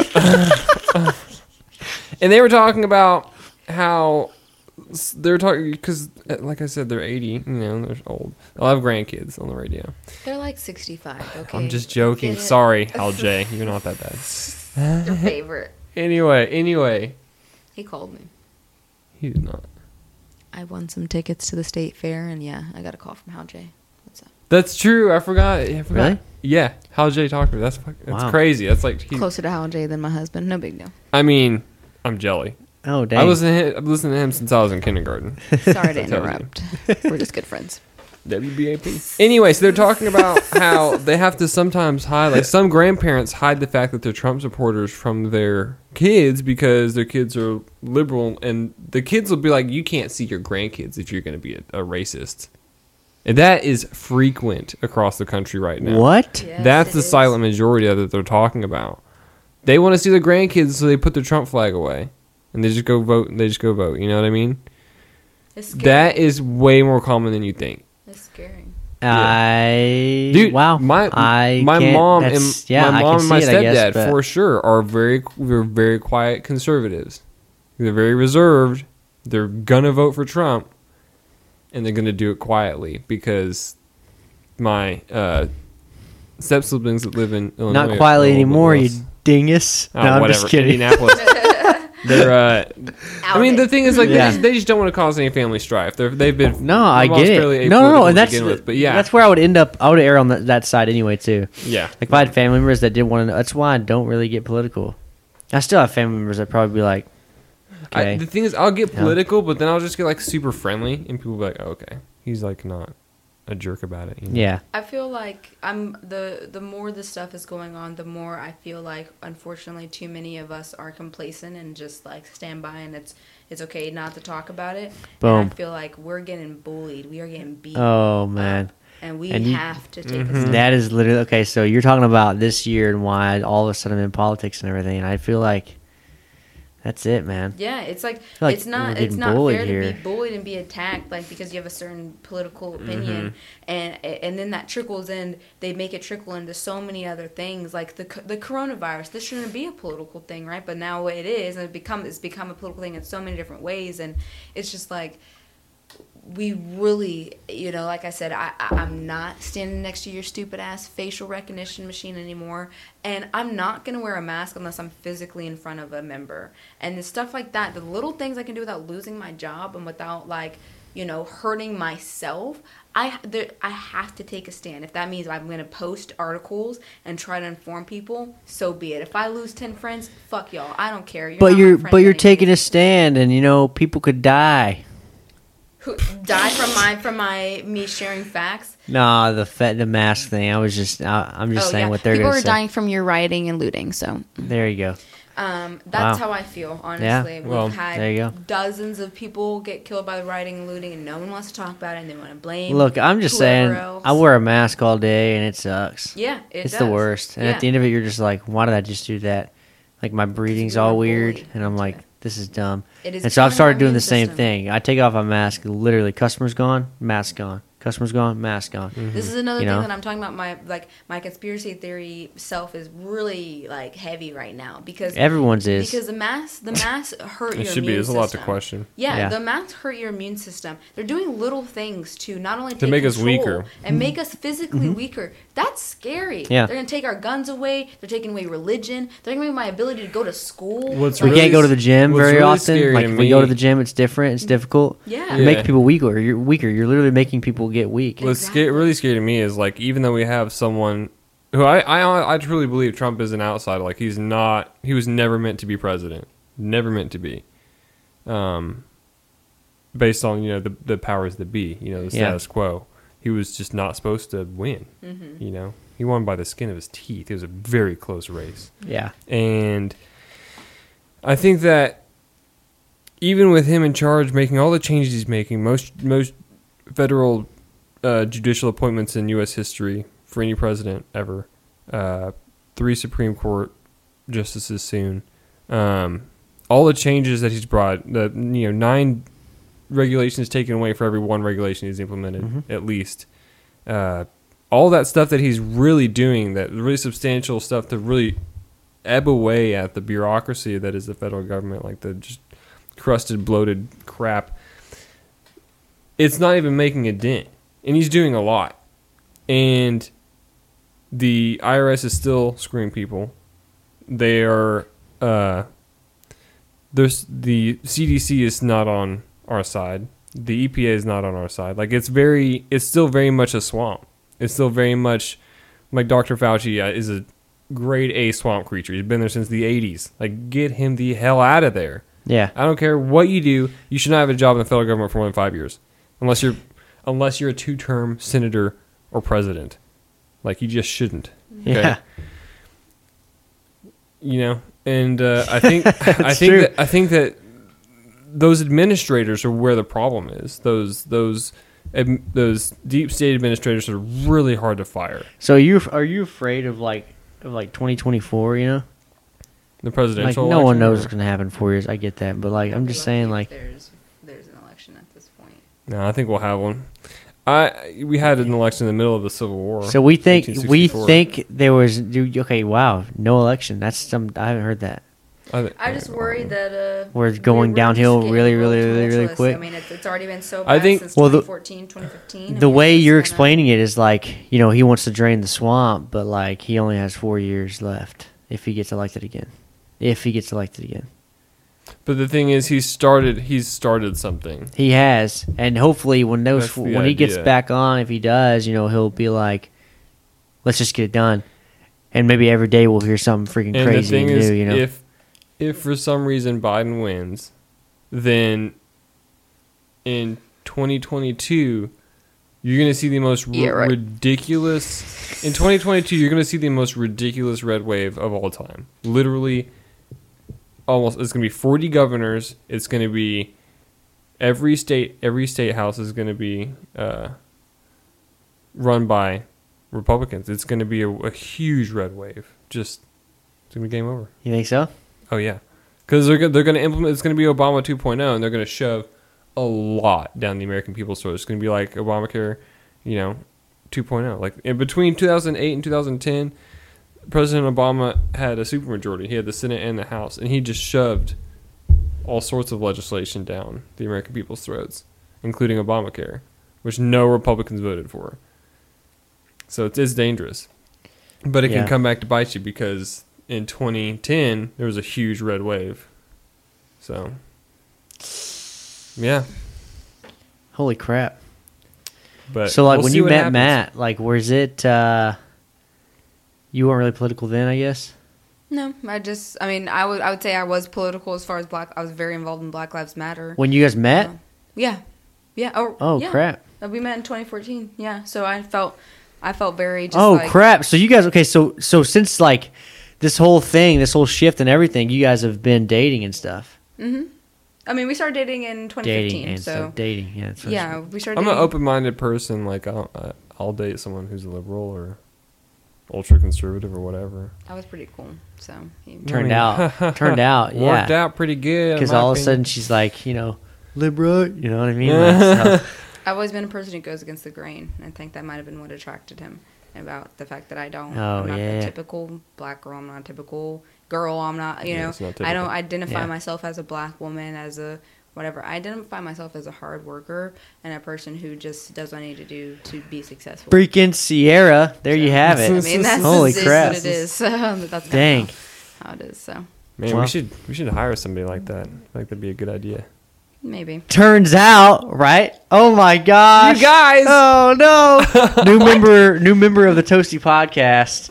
S2: And they were talking about how they're talking because, like I said, they're 80. They're old. They'll have grandkids on the radio.
S3: They're like 65. Okay.
S2: I'm just joking. Sorry, Hal J. You're not that bad.
S3: Your favorite.
S2: Anyway.
S3: He called me.
S2: He did not.
S3: I won some tickets to the state fair, and I got a call from Hal J. What's up?
S2: That's true. I forgot.
S1: Really?
S2: Yeah. Hal J. talked to me. That's
S1: Wow.
S2: crazy. That's like
S3: Closer to Hal J than my husband. No big deal.
S2: I mean, I'm jelly.
S1: Oh, dang.
S2: I've listened to him since I was in kindergarten.
S3: Sorry to
S2: That tells you.
S3: interrupt. We're just good friends.
S2: WBAP. Anyway, so they're talking about how they have to sometimes hide, like some grandparents hide the fact that they're Trump supporters from their kids because their kids are liberal, and the kids will be like, you can't see your grandkids if you're going to be a racist. And that is frequent across the country right now.
S1: What?
S3: Yes,
S2: That's
S3: it
S2: the
S3: is.
S2: silent majority that they're talking about. They want to see their grandkids, so they put their Trump flag away. And they just go vote, You know what I mean?
S3: It's scary.
S2: That is way more common than you think.
S3: It's scary.
S2: Dude,
S1: Wow.
S2: my
S1: can't-
S2: mom and
S1: that's- yeah,
S2: my
S1: I
S2: mom
S1: can
S2: and my
S1: see it, I guess,
S2: stepdad
S1: but-
S2: for sure are very quiet conservatives. They're very reserved. They're gonna vote for Trump, and they're gonna do it quietly because my step siblings that live in Illinois
S1: Not quietly
S2: are a little bit
S1: anymore, you
S2: less-
S1: dingus.
S2: Oh,
S1: No, I'm
S2: whatever.
S1: just kidding.
S2: Indianapolis. They're. I mean, the thing is, like,
S1: Yeah.
S2: they just don't want to cause any family strife. They've been.
S1: No, I
S2: Lamar's
S1: get it.
S2: fairly
S1: No,
S2: apolitical
S1: and
S2: to
S1: that's
S2: begin with, but yeah,
S1: that's where I would end up. I would err on that side anyway too.
S2: yeah.
S1: Like if I had family members that did want to, that's why I don't really get political. I still have family members that probably be like, okay,
S2: The thing is, I'll get
S1: Yeah.
S2: political, but then I'll just get like super friendly, and people will be like, oh, okay, he's like not a jerk about it. You know?
S1: yeah,
S3: I feel like the more this stuff is going on, the more I feel like unfortunately too many of us are complacent and just like stand by and it's okay not to talk about it.
S1: Boom.
S3: And I feel like we're getting bullied. We are getting beat.
S1: oh man.
S3: And we
S1: And you-
S3: have to take a stand.
S1: That is literally okay. So you're talking about this year and why all of a sudden I'm in politics and everything, and I feel like that's it, man.
S3: Yeah, it's like,
S1: like
S3: it's
S1: we're
S3: not
S1: getting bullied
S3: fair
S1: here.
S3: to be bullied and be attacked like because you have a certain political opinion, and then that trickles in. They make it trickle into so many other things like the coronavirus. This shouldn't be a political thing, right? But now it is, and it's become a political thing in so many different ways, and it's just like. We really, like I said, I'm not standing next to your stupid ass facial recognition machine anymore. And I'm not going to wear a mask unless I'm physically in front of a member. And the stuff like that, the little things I can do without losing my job and without, like, hurting myself, I have to take a stand. If that means I'm going to post articles and try to inform people, so be it. If I lose 10 friends, fuck y'all. I don't care.
S1: But
S3: not my
S1: you're
S3: friends
S1: taking
S3: anyway.
S1: a stand, and people could die.
S3: Who die from me sharing facts.
S1: Nah, the mask thing. I'm just saying what they're
S3: People
S1: gonna
S3: are
S1: say.
S3: dying from your rioting and looting. So
S1: There you go.
S3: that's
S1: Wow.
S3: how I feel. Honestly,
S1: Yeah,
S2: well,
S3: we've had
S1: there you go.
S3: dozens of people get killed by the rioting and looting, and no one wants to talk about it. And they want to blame.
S1: Look, I'm just
S3: whoever
S1: saying.
S3: else.
S1: I wear a mask all day, and it sucks.
S3: Yeah,
S1: It's
S3: does.
S1: the worst. And
S3: Yeah.
S1: at the end of it, you're just like, why did I just do that? Like my breathing's
S3: you were
S1: all weird,
S3: bullied
S1: and I'm like,
S3: into it.
S1: this is dumb.
S3: It is
S1: And so I've
S3: killing
S1: started
S3: our
S1: doing
S3: immune
S1: the same
S3: system.
S1: thing. I take off my mask, literally, customer's gone, mask gone. Customer's gone, mask gone.
S3: This is another
S1: You
S3: thing
S1: know?
S3: that I'm talking about. My conspiracy theory self is really like heavy right now because
S1: Everyone's is.
S3: because the masks hurt
S2: It
S3: your
S2: should be.
S3: immune
S2: There's a lot to
S3: system.
S2: question.
S3: Yeah,
S1: Yeah.
S3: the masks hurt your immune system. They're doing little things to not only
S2: To
S3: take
S2: make us
S3: control
S2: weaker.
S3: and make us physically weaker. That's scary.
S1: Yeah.
S3: They're gonna take our guns away. They're taking away religion. They're taking away my ability to go to school.
S2: What's
S1: we
S2: really
S1: can't go to the gym
S2: what's
S1: very
S2: really
S1: often.
S2: scary
S1: Like
S2: to
S1: if we go to
S2: me-
S1: the gym, it's different. It's difficult.
S3: Yeah.
S1: You make
S2: Yeah.
S1: people weaker. You're weaker. You're literally making people get weak.
S2: What's really scary to me is like even though we have someone who I truly believe Trump is an outsider. Like he was never meant to be president. Never meant to be. Based on the powers that be, the
S1: Yeah.
S2: status quo, he was just not supposed to win. He won by the skin of his teeth. It was a very close race.
S1: Yeah.
S2: And I think that even with him in charge, making all the changes he's making, most federal judicial appointments in U.S. history for any president ever, 3 Supreme Court justices soon, all the changes that he's brought, 9 regulations taken away for every 1 regulation he's implemented, at least. All that stuff that he's really doing, that really substantial stuff to really ebb away at the bureaucracy that is the federal government, like the just crusted, bloated crap. It's not even making a dent. And he's doing a lot. And the IRS is still screwing people. They are... the CDC is not on our side. The EPA is not on our side. Like, it's still very much a swamp. It's still very much... Like, Dr. Fauci is a grade A swamp creature. He's been there since the 80s. Like, get him the hell out of there.
S1: Yeah.
S2: I don't care what you do. You should not have a job in the federal government for more than 5 years, unless you're a 2-term senator or president. Like you just shouldn't. Okay?
S1: Yeah.
S2: And I think
S1: true.
S2: I think that those administrators are where the problem is. Those deep state administrators are really hard to fire.
S1: So are you afraid of like 2024?
S2: The
S1: Like
S2: presidential
S1: no one
S2: election,
S1: knows
S2: or-
S1: what's gonna happen in 4 years. I get that, but like I'm just saying like
S3: there's an election at this point.
S2: No, I think we'll have one. We had an election in the middle of the Civil War.
S1: so we think
S2: 1864.
S1: there was okay wow no election. That's I haven't heard that.
S3: I just worry that
S1: We're going downhill really quick.
S3: I mean, it's already been so
S2: I
S3: bad
S2: think-
S3: since
S1: well,
S3: 2014, 2015.
S1: The way you're explaining it is like he wants to drain the swamp, but like he only has 4 years left if he gets elected again.
S2: But the thing is, he's started something.
S1: He has, and hopefully when he gets
S2: idea.
S1: back on, if he does, he'll be like, let's just get it done, and maybe every day we'll hear something freaking
S2: And
S1: crazy
S2: the thing
S1: and
S2: is,
S1: new.
S2: if for some reason Biden wins, then in 2022, you're going to see the most ridiculous. In 2022, you're going to see the most ridiculous red wave of all time. Literally, almost. It's going to be 40 governors. It's going to be every state house is going to be run by Republicans. It's going to be a huge red wave. It's going to be game over.
S1: You think so?
S2: Oh yeah, because they're going to implement. It's going to be Obama 2.0, and they're going to shove a lot down the American people's throats. It's going to be like Obamacare, 2.0. Like in between 2008 and 2010, President Obama had a supermajority. He had the Senate and the House, and he just shoved all sorts of legislation down the American people's throats, including Obamacare, which no Republicans voted for. So it is dangerous, but it can come back to bite you because in 2010 there was a huge red wave. So, yeah.
S1: Holy crap!
S2: But
S1: So like
S2: we'll
S1: when
S2: see
S1: you
S2: what
S1: met
S2: happens.
S1: Matt, like was it? You weren't really political then, I guess.
S3: No, I would say I was political as far as I was very involved in Black Lives Matter.
S1: When you guys met?
S3: Yeah.
S1: Oh
S3: yeah.
S1: crap!
S3: We met in 2014. Yeah, so I felt very just
S1: Oh crap! So you guys So since like this whole shift and everything, you guys have been dating and stuff.
S3: Mm-hmm. I mean, we started dating in 2015.
S1: Dating and stuff. Dating. Yeah. That's what
S3: Yeah, we started.
S2: I'm
S3: dating.
S2: an open-minded person. Like I'll date someone who's a liberal or ultra conservative or whatever.
S3: I was pretty cool. So
S1: Turned out. Yeah.
S2: Worked out pretty good.
S1: Because all of a sudden she's like, liberal. You know what I mean? Like, so.
S3: I've always been a person who goes against the grain. I think that might have been what attracted him about the fact that I don't. I'm not a typical black girl. I'm not a typical girl. I'm not.
S2: it's not
S3: I don't identify
S1: Yeah.
S3: myself as a black woman, as a whatever. I identify myself as a hard worker and a person who just does what I need to do to be successful.
S1: Freaking Sierra. There you have it.
S3: I mean, that's
S1: Holy
S3: just
S1: crap.
S3: what it is. That's
S1: Dang.
S3: how it is. So
S2: Man,
S1: Well.
S2: we should hire somebody like that. I think that'd be a good idea.
S3: maybe.
S1: Turns out, right? Oh my gosh.
S2: You guys!
S1: Oh no. new member of the Toasty podcast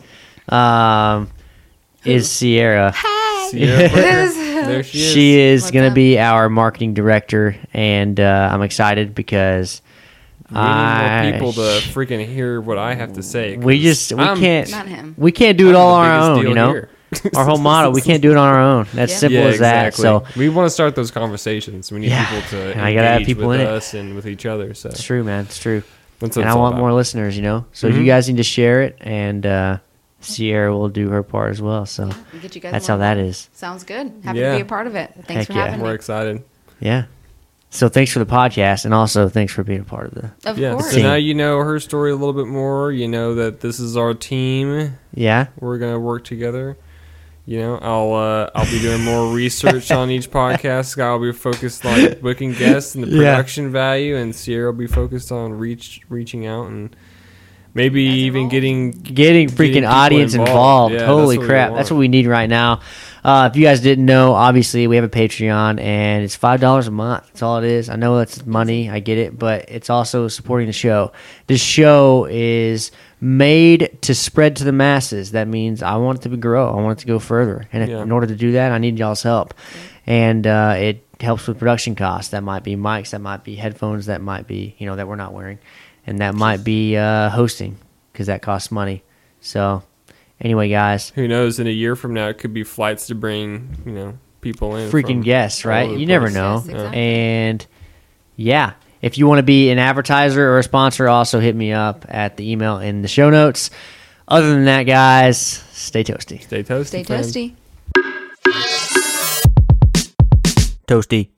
S1: is Sierra.
S2: Sierra Parker.
S3: Yes.
S2: There she is.
S1: She is
S3: What's
S1: going to
S3: up?
S1: be our marketing director, and I'm excited because
S2: We need more people to freaking hear what I have to say.
S1: we
S2: 'cause
S1: can't
S3: Not him.
S1: we can't do it
S2: I'm
S1: all
S2: the
S1: on our
S2: biggest
S1: own.
S2: deal here.
S1: Our whole motto: we can't do it on our own. That's
S3: Yeah.
S1: simple as that. So
S2: we want to start those conversations. We need
S1: Yeah.
S2: people to
S1: And I gotta have
S2: engage
S1: people
S2: with
S1: in it.
S2: us and with each other. So
S1: it's true, man. It's true.
S2: that's what
S1: And
S2: it's
S1: I
S2: all
S1: want
S2: about.
S1: more listeners. So
S2: Mhm.
S1: you guys need to share it, and Sierra will do her part as well. So
S3: We'll get you guys
S1: that's how
S3: along.
S1: that is.
S3: Sounds good. Happy
S2: Yeah.
S3: to be a part of it. Thanks
S1: Heck
S3: for
S1: yeah.
S3: having
S2: We're
S3: me.
S2: excited.
S1: Yeah. So thanks for the podcast, and also thanks for being a part of the.
S3: Of
S2: Yeah.
S3: course.
S2: So now you know her story a little bit more. You know that this is our team.
S1: Yeah.
S2: We're gonna work together. I'll be doing more research on each podcast. I'll be focused on booking guests and the
S1: Yeah.
S2: production value, and Sierra will be focused on reaching out and maybe
S3: As
S2: even
S3: involved.
S2: getting
S1: Getting freaking
S2: people
S1: audience involved.
S2: Yeah,
S1: Holy
S2: that's what we
S1: crap.
S2: want.
S1: That's what we need right now. If you guys didn't know, obviously we have a Patreon, and it's $5 a month. That's all it is. I know that's money. I get it. But it's also supporting the show. This show is made to spread to the masses. That means I want it to grow. I want it to go further. And
S2: Yeah.
S1: in order to do that, I need y'all's help. And it helps with production costs. That might be mics. That might be headphones. That might be, that we're not wearing. And that might be hosting, because that costs money. So anyway, guys,
S2: Who knows? In a year from now, it could be flights to bring people in.
S1: freaking
S2: from
S1: guests,
S2: all
S1: right?
S2: over the
S1: You never
S2: place.
S1: know.
S3: Yes, exactly.
S1: And yeah, if you want to be an advertiser or a sponsor, also hit me up at the email in the show notes. Other than that, guys, stay toasty.
S2: Stay toasty.
S3: Stay
S2: friend.
S3: toasty.
S1: Toasty.